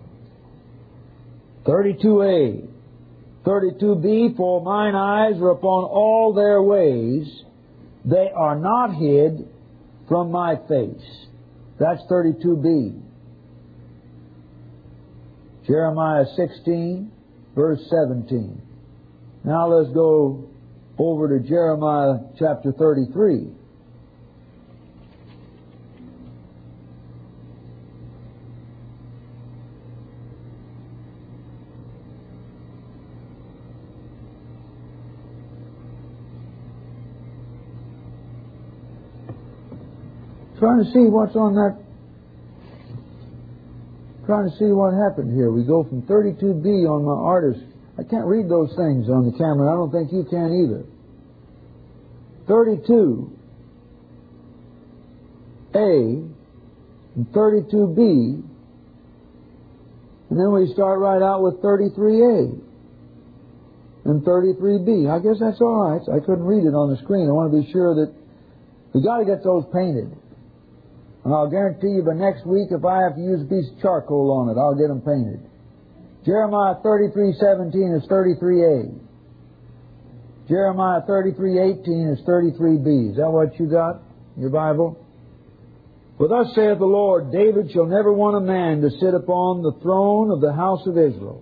32a. 32b, for mine eyes are upon all their ways. They are not hid from my face. That's 32b. Jeremiah 16, verse 17. Now let's go over to Jeremiah chapter 33. Trying to see what's on that Trying to see what happened here. We go from 32B on my artist. I can't read those things on the camera. I don't think you can either. 32A and 32B, and then we start right out with 33A and 33B. I guess that's all right. I couldn't read it on the screen. I want to be sure that we got to get those painted. And I'll guarantee you by next week, if I have to use a piece of charcoal on it, I'll get them painted. Jeremiah 33:17 is 33A. Jeremiah 33:18 is 33B. Is that what you got in your Bible? For thus saith the Lord, David shall never want a man to sit upon the throne of the house of Israel.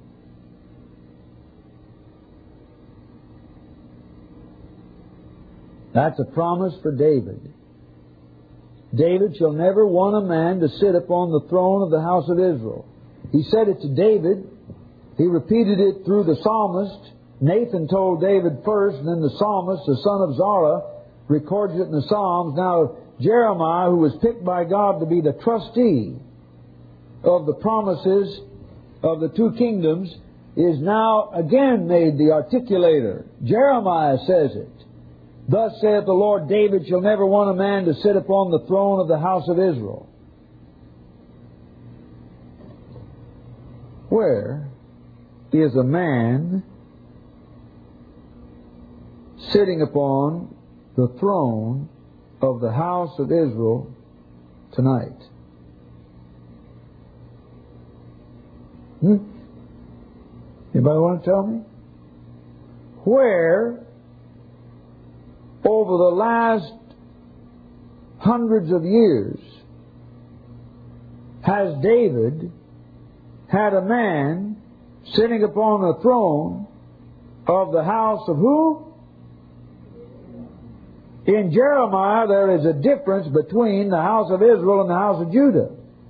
That's a promise for David. David shall never want a man to sit upon the throne of the house of Israel. He said it to David. He repeated it through the psalmist. Nathan told David first, and then the psalmist, the son of Zara, records it in the Psalms. Now, Jeremiah, who was picked by God to be the trustee of the promises of the two kingdoms, is now again made the articulator. Jeremiah says it. Thus saith the Lord, David shall never want a man to sit upon the throne of the house of Israel. Where is a man sitting upon the throne of the house of Israel tonight? Anybody want to tell me? Where, over the last hundreds of years, has David had a man sitting upon the throne of the house of who? In Jeremiah, there is a difference between the house of Israel and the house of Judah.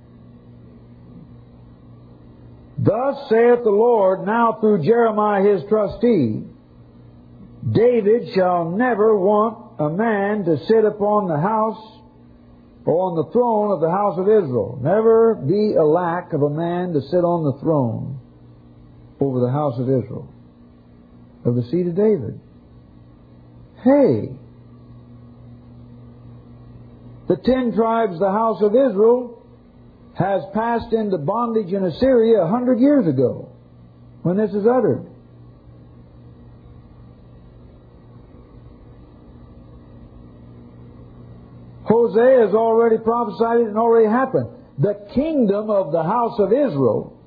Thus saith the Lord, now through Jeremiah his trustee, David shall never want a man to sit upon the house or on the throne of the house of Israel. Never be a lack of a man to sit on the throne over the house of Israel, of the seed of David. Hey! The 10 tribes, the house of Israel, has passed into bondage in Assyria 100 years ago, when this is uttered. Hosea has already prophesied it and already happened. The kingdom of the house of Israel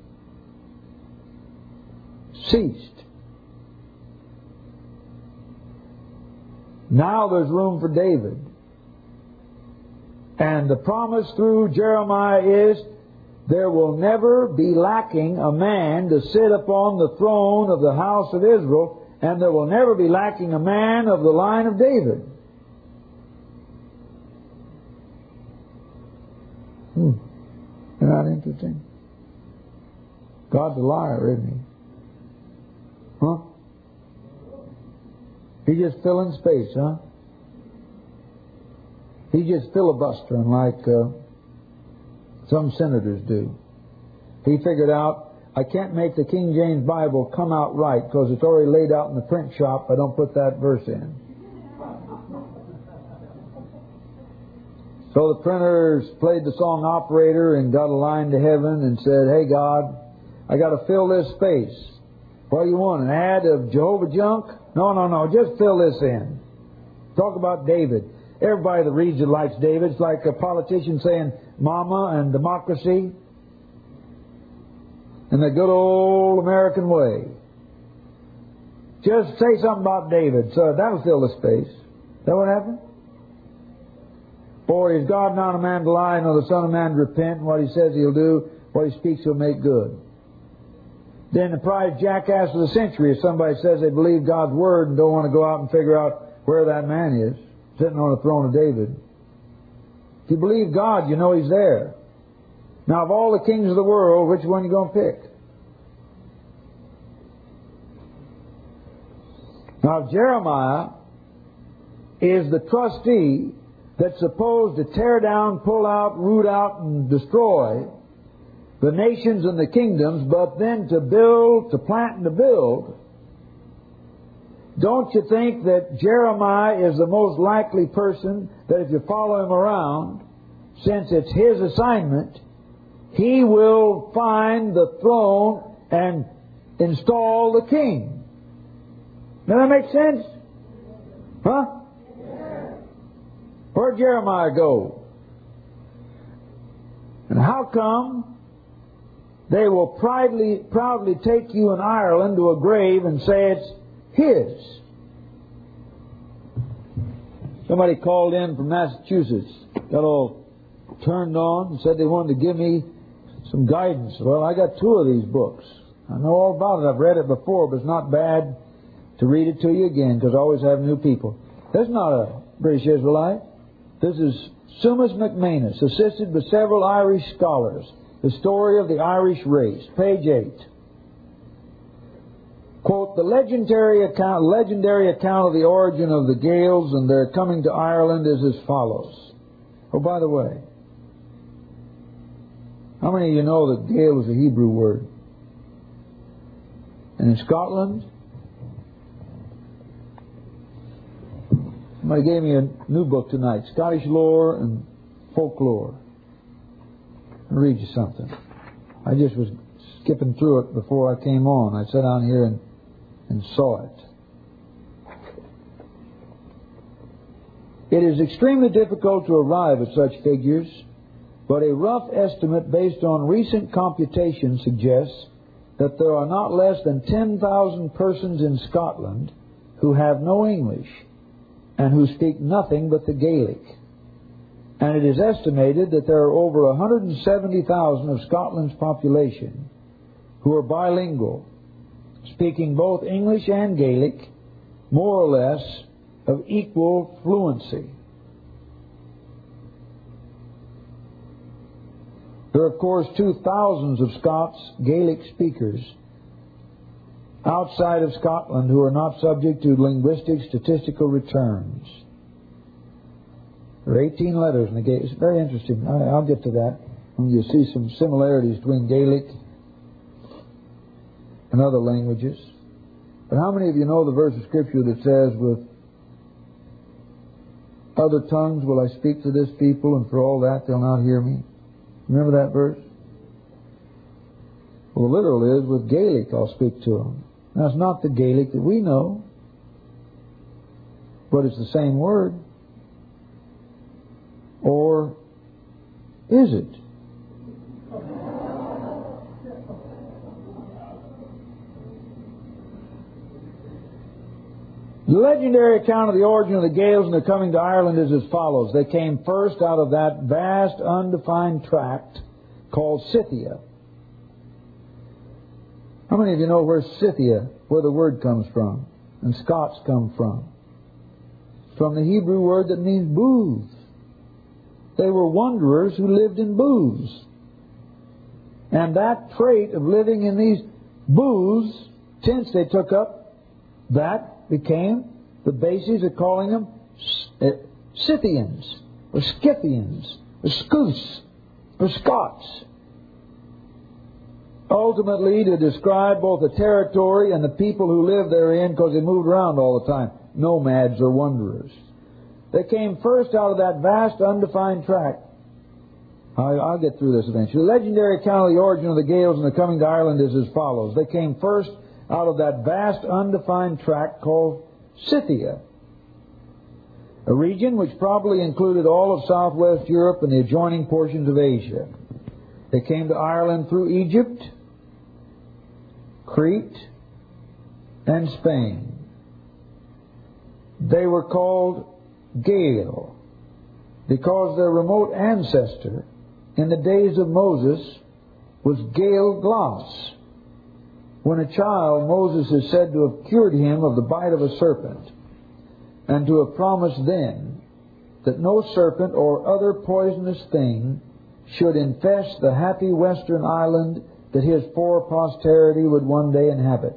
ceased. Now there's room for David. And the promise through Jeremiah is, there will never be lacking a man to sit upon the throne of the house of Israel, and there will never be lacking a man of the line of David. Isn't that interesting? God's a liar, isn't he? Huh? He just filling space, huh? He's just filibustering like some senators do. He figured out, I can't make the King James Bible come out right because it's already laid out in the print shop. I don't put that verse in. So the printers played the song operator and got a line to heaven and said, hey God, I got to fill this space. What do you want, an ad of Jehovah junk? No, just fill this in. Talk about David. Everybody that reads it likes David. It's like a politician saying mama and democracy in the good old American way. Just say something about David, so that'll fill the space. Is that what happened? For is God not a man to lie, nor the Son of Man to repent? And what he says he'll do, what he speaks he'll make good. Then the prize jackass of the century, if somebody says they believe God's word and don't want to go out and figure out where that man is, sitting on the throne of David. If you believe God, you know he's there. Now, of all the kings of the world, which one are you going to pick? Now, Jeremiah is the trustee that's supposed to tear down, pull out, root out, and destroy the nations and the kingdoms, but then to build, to plant and to build, don't you think that Jeremiah is the most likely person that if you follow him around, since it's his assignment, he will find the throne and install the king? Does that make sense? Huh? Where'd Jeremiah go? And how come they will proudly take you in Ireland to a grave and say it's his? Somebody called in from Massachusetts, got all turned on, and said they wanted to give me some guidance. Well, I got 2 of these books. I know all about it. I've read it before, but it's not bad to read it to you again, because I always have new people. This is not a British Israelite. This is Sumas McManus, assisted by several Irish scholars. The story of the Irish race. Page 8. Quote, the legendary account of the origin of the Gaels and their coming to Ireland is as follows. Oh, by the way, how many of you know that Gael is a Hebrew word? And in Scotland, somebody gave me a new book tonight, Scottish Lore and Folklore. I'll read you something. I just was skipping through it before I came on. I sat down here and saw it. It is extremely difficult to arrive at such figures, but a rough estimate based on recent computation suggests that there are not less than 10,000 persons in Scotland who have no English and who speak nothing but the Gaelic. And it is estimated that there are over 170,000 of Scotland's population who are bilingual, speaking both English and Gaelic, more or less of equal fluency. There are, of course, 2,000 of Scots Gaelic speakers outside of Scotland who are not subject to linguistic statistical returns. There are 18 letters in the Gaelic. It's very interesting. I'll get to that when you see some similarities between Gaelic and other languages. But how many of you know the verse of Scripture that says, with other tongues will I speak to this people, and for all that they'll not hear me? Remember that verse? Well, the literal is, with Gaelic I'll speak to them. Now, it's not the Gaelic that we know, but it's the same word. Or is it? The legendary account of the origin of the Gaels and their coming to Ireland is as follows. They came first out of that vast, undefined tract called Scythia. How many of you know where Scythia, where the word comes from, and Scots come from? From the Hebrew word that means booths. They were wanderers who lived in booths. And that trait of living in these booths, tents they took up, that became the basis of calling them Scythians, or Scythians, or Scots, or Scots. Ultimately, to describe both the territory and the people who lived therein, because they moved around all the time, nomads or wanderers. They came first out of that vast, undefined tract. I'll get through this eventually. The legendary account of the origin of the Gaels and the coming to Ireland is as follows. They came first out of that vast, undefined tract called Scythia, a region which probably included all of southwest Europe and the adjoining portions of Asia. They came to Ireland through Egypt, Crete, and Spain. They were called Gael because their remote ancestor in the days of Moses was Gael Glass. When a child, Moses is said to have cured him of the bite of a serpent, and to have promised then that no serpent or other poisonous thing should infest the happy western island that his posterity would one day inhabit.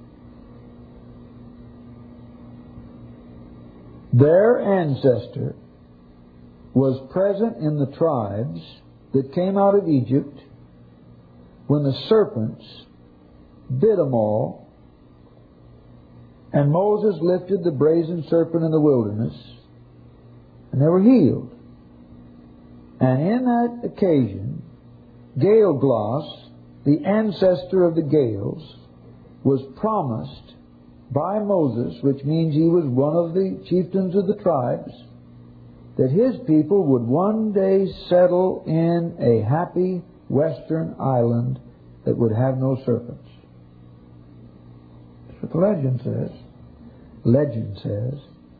Their ancestor was present in the tribes that came out of Egypt when the serpents bit them all, and Moses lifted the brazen serpent in the wilderness, and they were healed. And in that occasion, Gale-Glos, the ancestor of the Gales, was promised by Moses, which means he was one of the chieftains of the tribes, that his people would one day settle in a happy western island that would have no serpents. That's what the legend says. Legend says,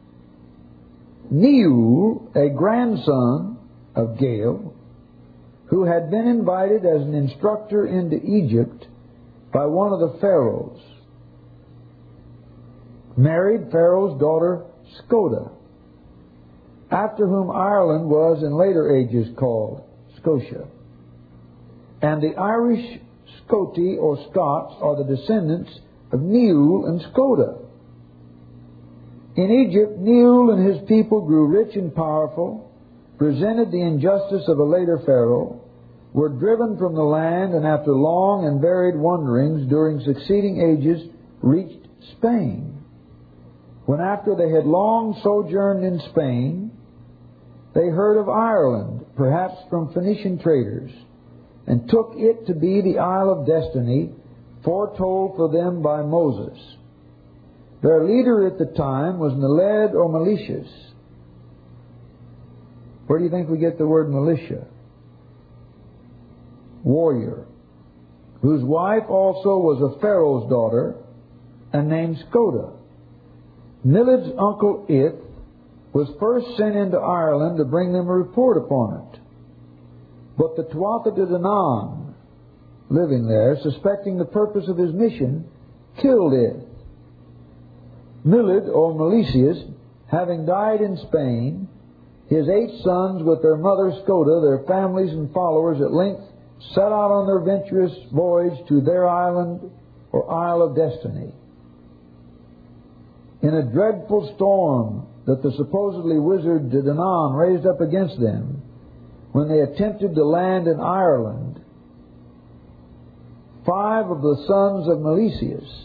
Neuel, a grandson of Gale, who had been invited as an instructor into Egypt by one of the pharaohs, married Pharaoh's daughter Skoda, after whom Ireland was in later ages called Scotia. And the Irish Scoti or Scots are the descendants of Neuel and Skoda. In Egypt, Neuel and his people grew rich and powerful, resented the injustice of a later pharaoh, were driven from the land, and after long and varied wanderings during succeeding ages, reached Spain. When after they had long sojourned in Spain, they heard of Ireland, perhaps from Phoenician traders, and took it to be the Isle of Destiny, foretold for them by Moses. Their leader at the time was Neled or Meletius. Where do you think we get the word militia? Warrior. Whose wife also was a Pharaoh's daughter and named Skoda. Neled's uncle Ith was first sent into Ireland to bring them a report upon it. But the Tuatha De Danann, living there, suspecting the purpose of his mission, killed Ith. Neled or Meletius, having died in Spain, his 8 sons with their mother Skoda, their families and followers, at length set out on their venturous voyage to their island or Isle of Destiny. In a dreadful storm that the supposedly wizard De Danann raised up against them, when they attempted to land in Ireland, 5 of the sons of Meletius.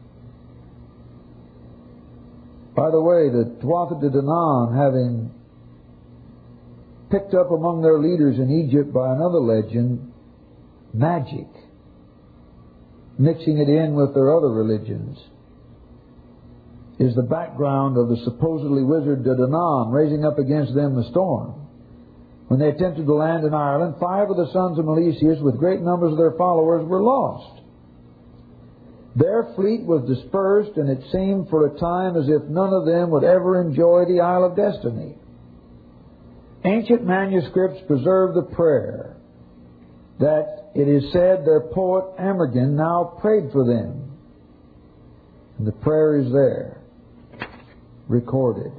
By the way, the Tuatha De Danann, having picked up among their leaders in Egypt by another legend, magic, mixing it in with their other religions, is the background of the supposedly wizard De Danann raising up against them the storm. When they attempted to land in Ireland, 5 of the sons of Meletius, with great numbers of their followers, were lost. Their fleet was dispersed, and it seemed for a time as if none of them would ever enjoy the Isle of Destiny. Ancient manuscripts preserve the prayer that it is said their poet Amergin now prayed for them. And the prayer is there, recorded.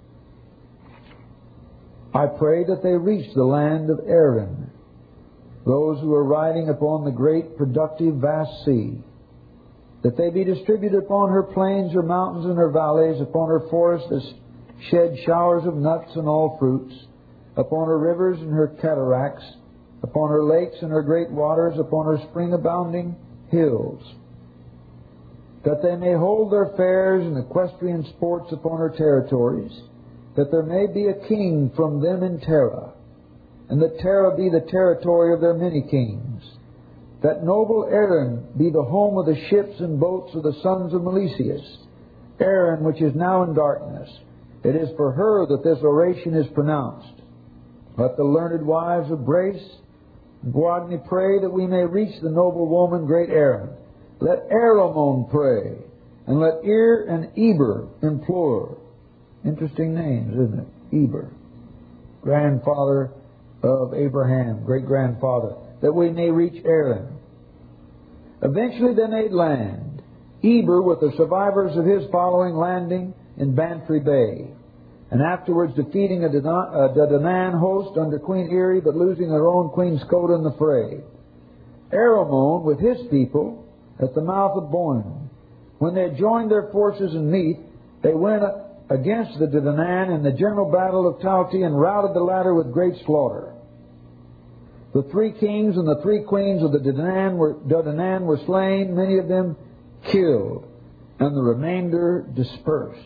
I pray that they reach the land of Erin, those who are riding upon the great, productive, vast sea, that they be distributed upon her plains, her mountains, and her valleys, upon her forests that shed showers of nuts and all fruits, upon her rivers and her cataracts, upon her lakes and her great waters, upon her spring-abounding hills, that they may hold their fairs and equestrian sports upon her territories, that there may be a king from them in Terra, and that Terra be the territory of their many kings, that noble Erin be the home of the ships and boats of the sons of Meletius, Erin which is now in darkness. It is for her that this oration is pronounced. Let the learned wives of Brace and Boagni pray that we may reach the noble woman, great Erin. Let Eramon pray, and let Ir and Eber implore. Interesting names, isn't it? Eber, grandfather of Abraham, great-grandfather, that we may reach Erin. Eventually they made land, Eber with the survivors of his following landing in Bantry Bay, and afterwards defeating a Danann host under Queen Eri, but losing their own Queen Skoda in the fray. Eramon with his people at the mouth of Boyne. When they had joined their forces in Meath, they went against the Dedanan in the general battle of Talti, and routed the latter with great slaughter. The 3 kings and the 3 queens of the Dedanan were slain, many of them killed, and the remainder dispersed.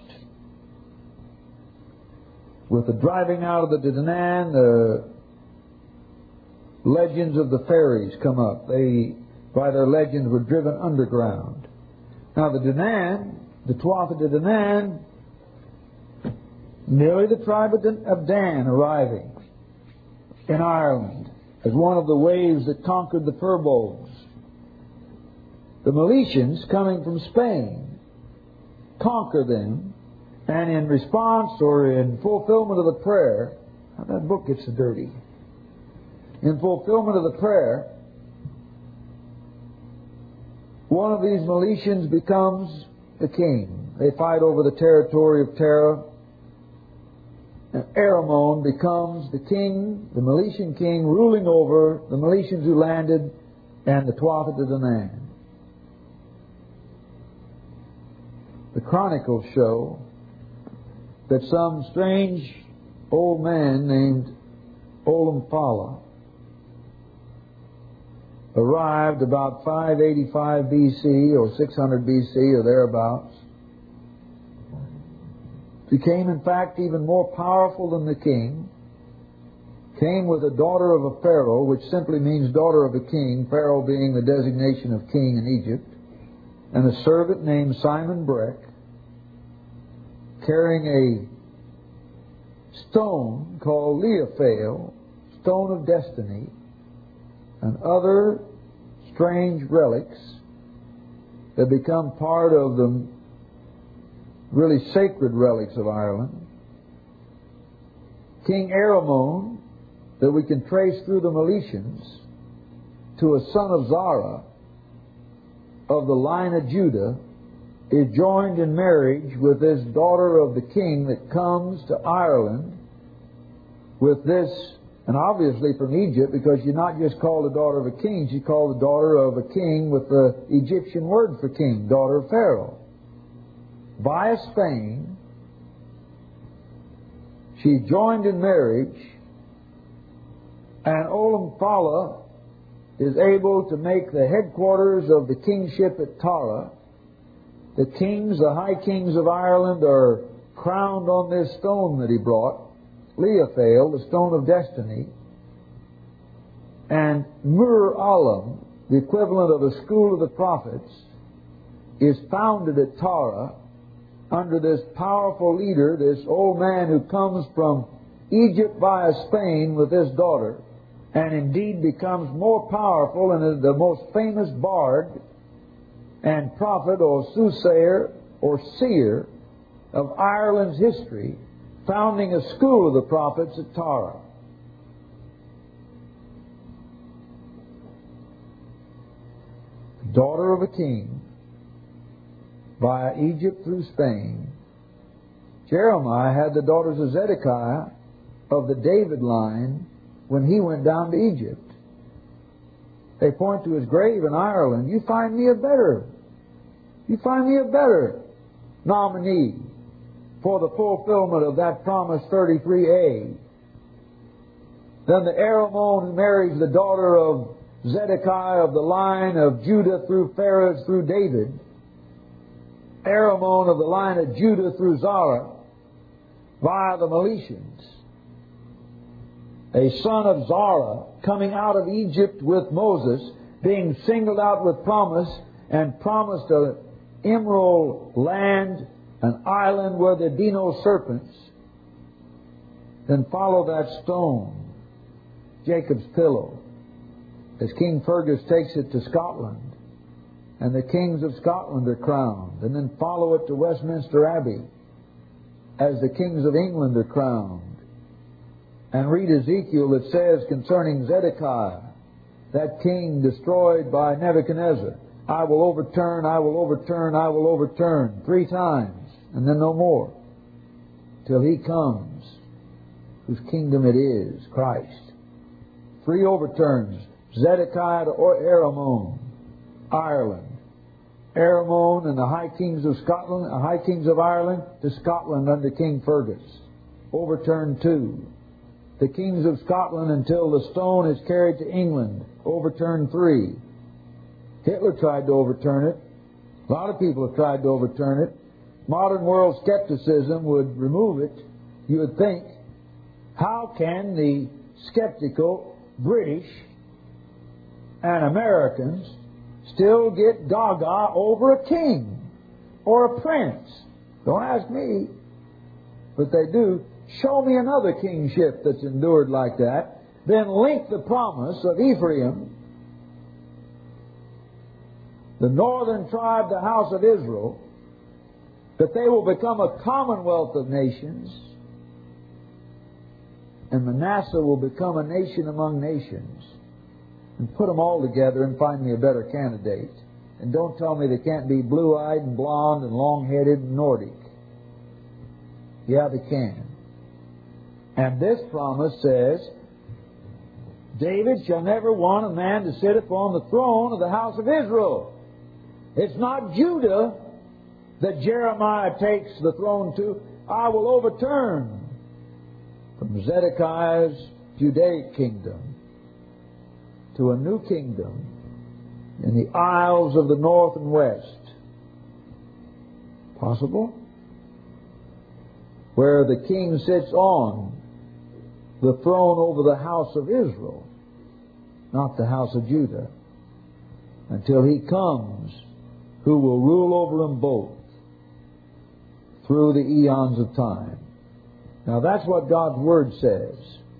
With the driving out of the Dedanan, the legends of the fairies come up. They, by their legends, were driven underground. Now the Dedanan, the Tuatha De Danann, merely the tribe of Dan arriving in Ireland as one of the waves that conquered the Furbolgs. The Milesians, coming from Spain, conquer them, and in response or in fulfillment of the prayer, that book gets so dirty. In fulfillment of the prayer, one of these Milesians becomes the king. They fight over the territory of Tara, and Aramon becomes the king, the Milesian king, ruling over the Milesians who landed and the Tuatha De Danann. The chronicles show that some strange old man named Olamfala arrived about 585 BC or 600 BC or thereabouts. Became, in fact, even more powerful than the king. Came with a daughter of a pharaoh, which simply means daughter of a king, pharaoh being the designation of king in Egypt, and a servant named Simon Breck, carrying a stone called Leophale, stone of destiny, and other strange relics that become part of the really sacred relics of Ireland. King Aramon, that we can trace through the Milesians to a son of Zara of the line of Judah, is joined in marriage with this daughter of the king that comes to Ireland with this, and obviously from Egypt, because you're not just called the daughter of a king, she's called the daughter of a king with the Egyptian word for king, daughter of Pharaoh. Via Spain, she joined in marriage, and Olamfala is able to make the headquarters of the kingship at Tara. The kings, the high kings of Ireland, are crowned on this stone that he brought, Leophale, the stone of destiny. And Mur Alam, the equivalent of a school of the prophets, is founded at Tara under this powerful leader, this old man who comes from Egypt via Spain with this daughter, and indeed becomes more powerful and is the most famous bard and prophet or soothsayer or seer of Ireland's history, founding a school of the prophets at Tara. Daughter of a king, via Egypt through Spain. Jeremiah had the daughters of Zedekiah of the David line when he went down to Egypt. They point to his grave in Ireland. You find me a better nominee for the fulfillment of that promise 33a than the Aramon who marries the daughter of Zedekiah of the line of Judah through Pharez through David, Aramon of the line of Judah through Zara via the Milesians. A son of Zara coming out of Egypt with Moses, being singled out with promise and promised an emerald land, an island where there be no serpents. Then follow that stone, Jacob's pillow, as King Fergus takes it to Scotland, and the kings of Scotland are crowned, and then follow it to Westminster Abbey as the kings of England are crowned. And read Ezekiel that says concerning Zedekiah, that king destroyed by Nebuchadnezzar, I will overturn, I will overturn, I will overturn 3 times, and then no more, till he comes, whose kingdom it is, Christ. 3 overturns, Zedekiah to Aramon, Ireland, Aramon and the high kings of Scotland, high kings of Ireland, to Scotland under King Fergus. Overturned 2. The kings of Scotland until the stone is carried to England. Overturned 3. Hitler tried to overturn it. A lot of people have tried to overturn it. Modern world skepticism would remove it. You would think, how can the skeptical British and Americans still get gaga over a king or a prince? Don't ask me, but they do. Show me another kingship that's endured like that. Then link the promise of Ephraim, the northern tribe, the house of Israel, that they will become a commonwealth of nations, and Manasseh will become a nation among nations. And put them all together and find me a better candidate. And don't tell me they can't be blue-eyed and blonde and long-headed and Nordic. Yeah, they can. And this promise says, David shall never want a man to sit upon the throne of the house of Israel. It's not Judah that Jeremiah takes the throne to. I will overturn from Zedekiah's Judaic kingdom to a new kingdom in the isles of the north and west. Possible? Where the king sits on the throne over the house of Israel, not the house of Judah, until he comes who will rule over them both through the eons of time. Now that's what God's Word says.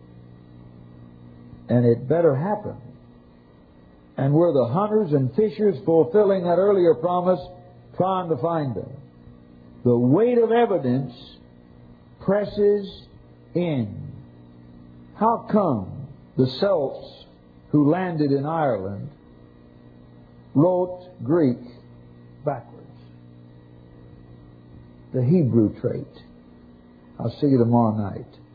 And it better happen. And we're the hunters and fishers fulfilling that earlier promise, trying to find them. The weight of evidence presses in. How come the Celts who landed in Ireland wrote Greek backwards? The Hebrew trait. I'll see you tomorrow night.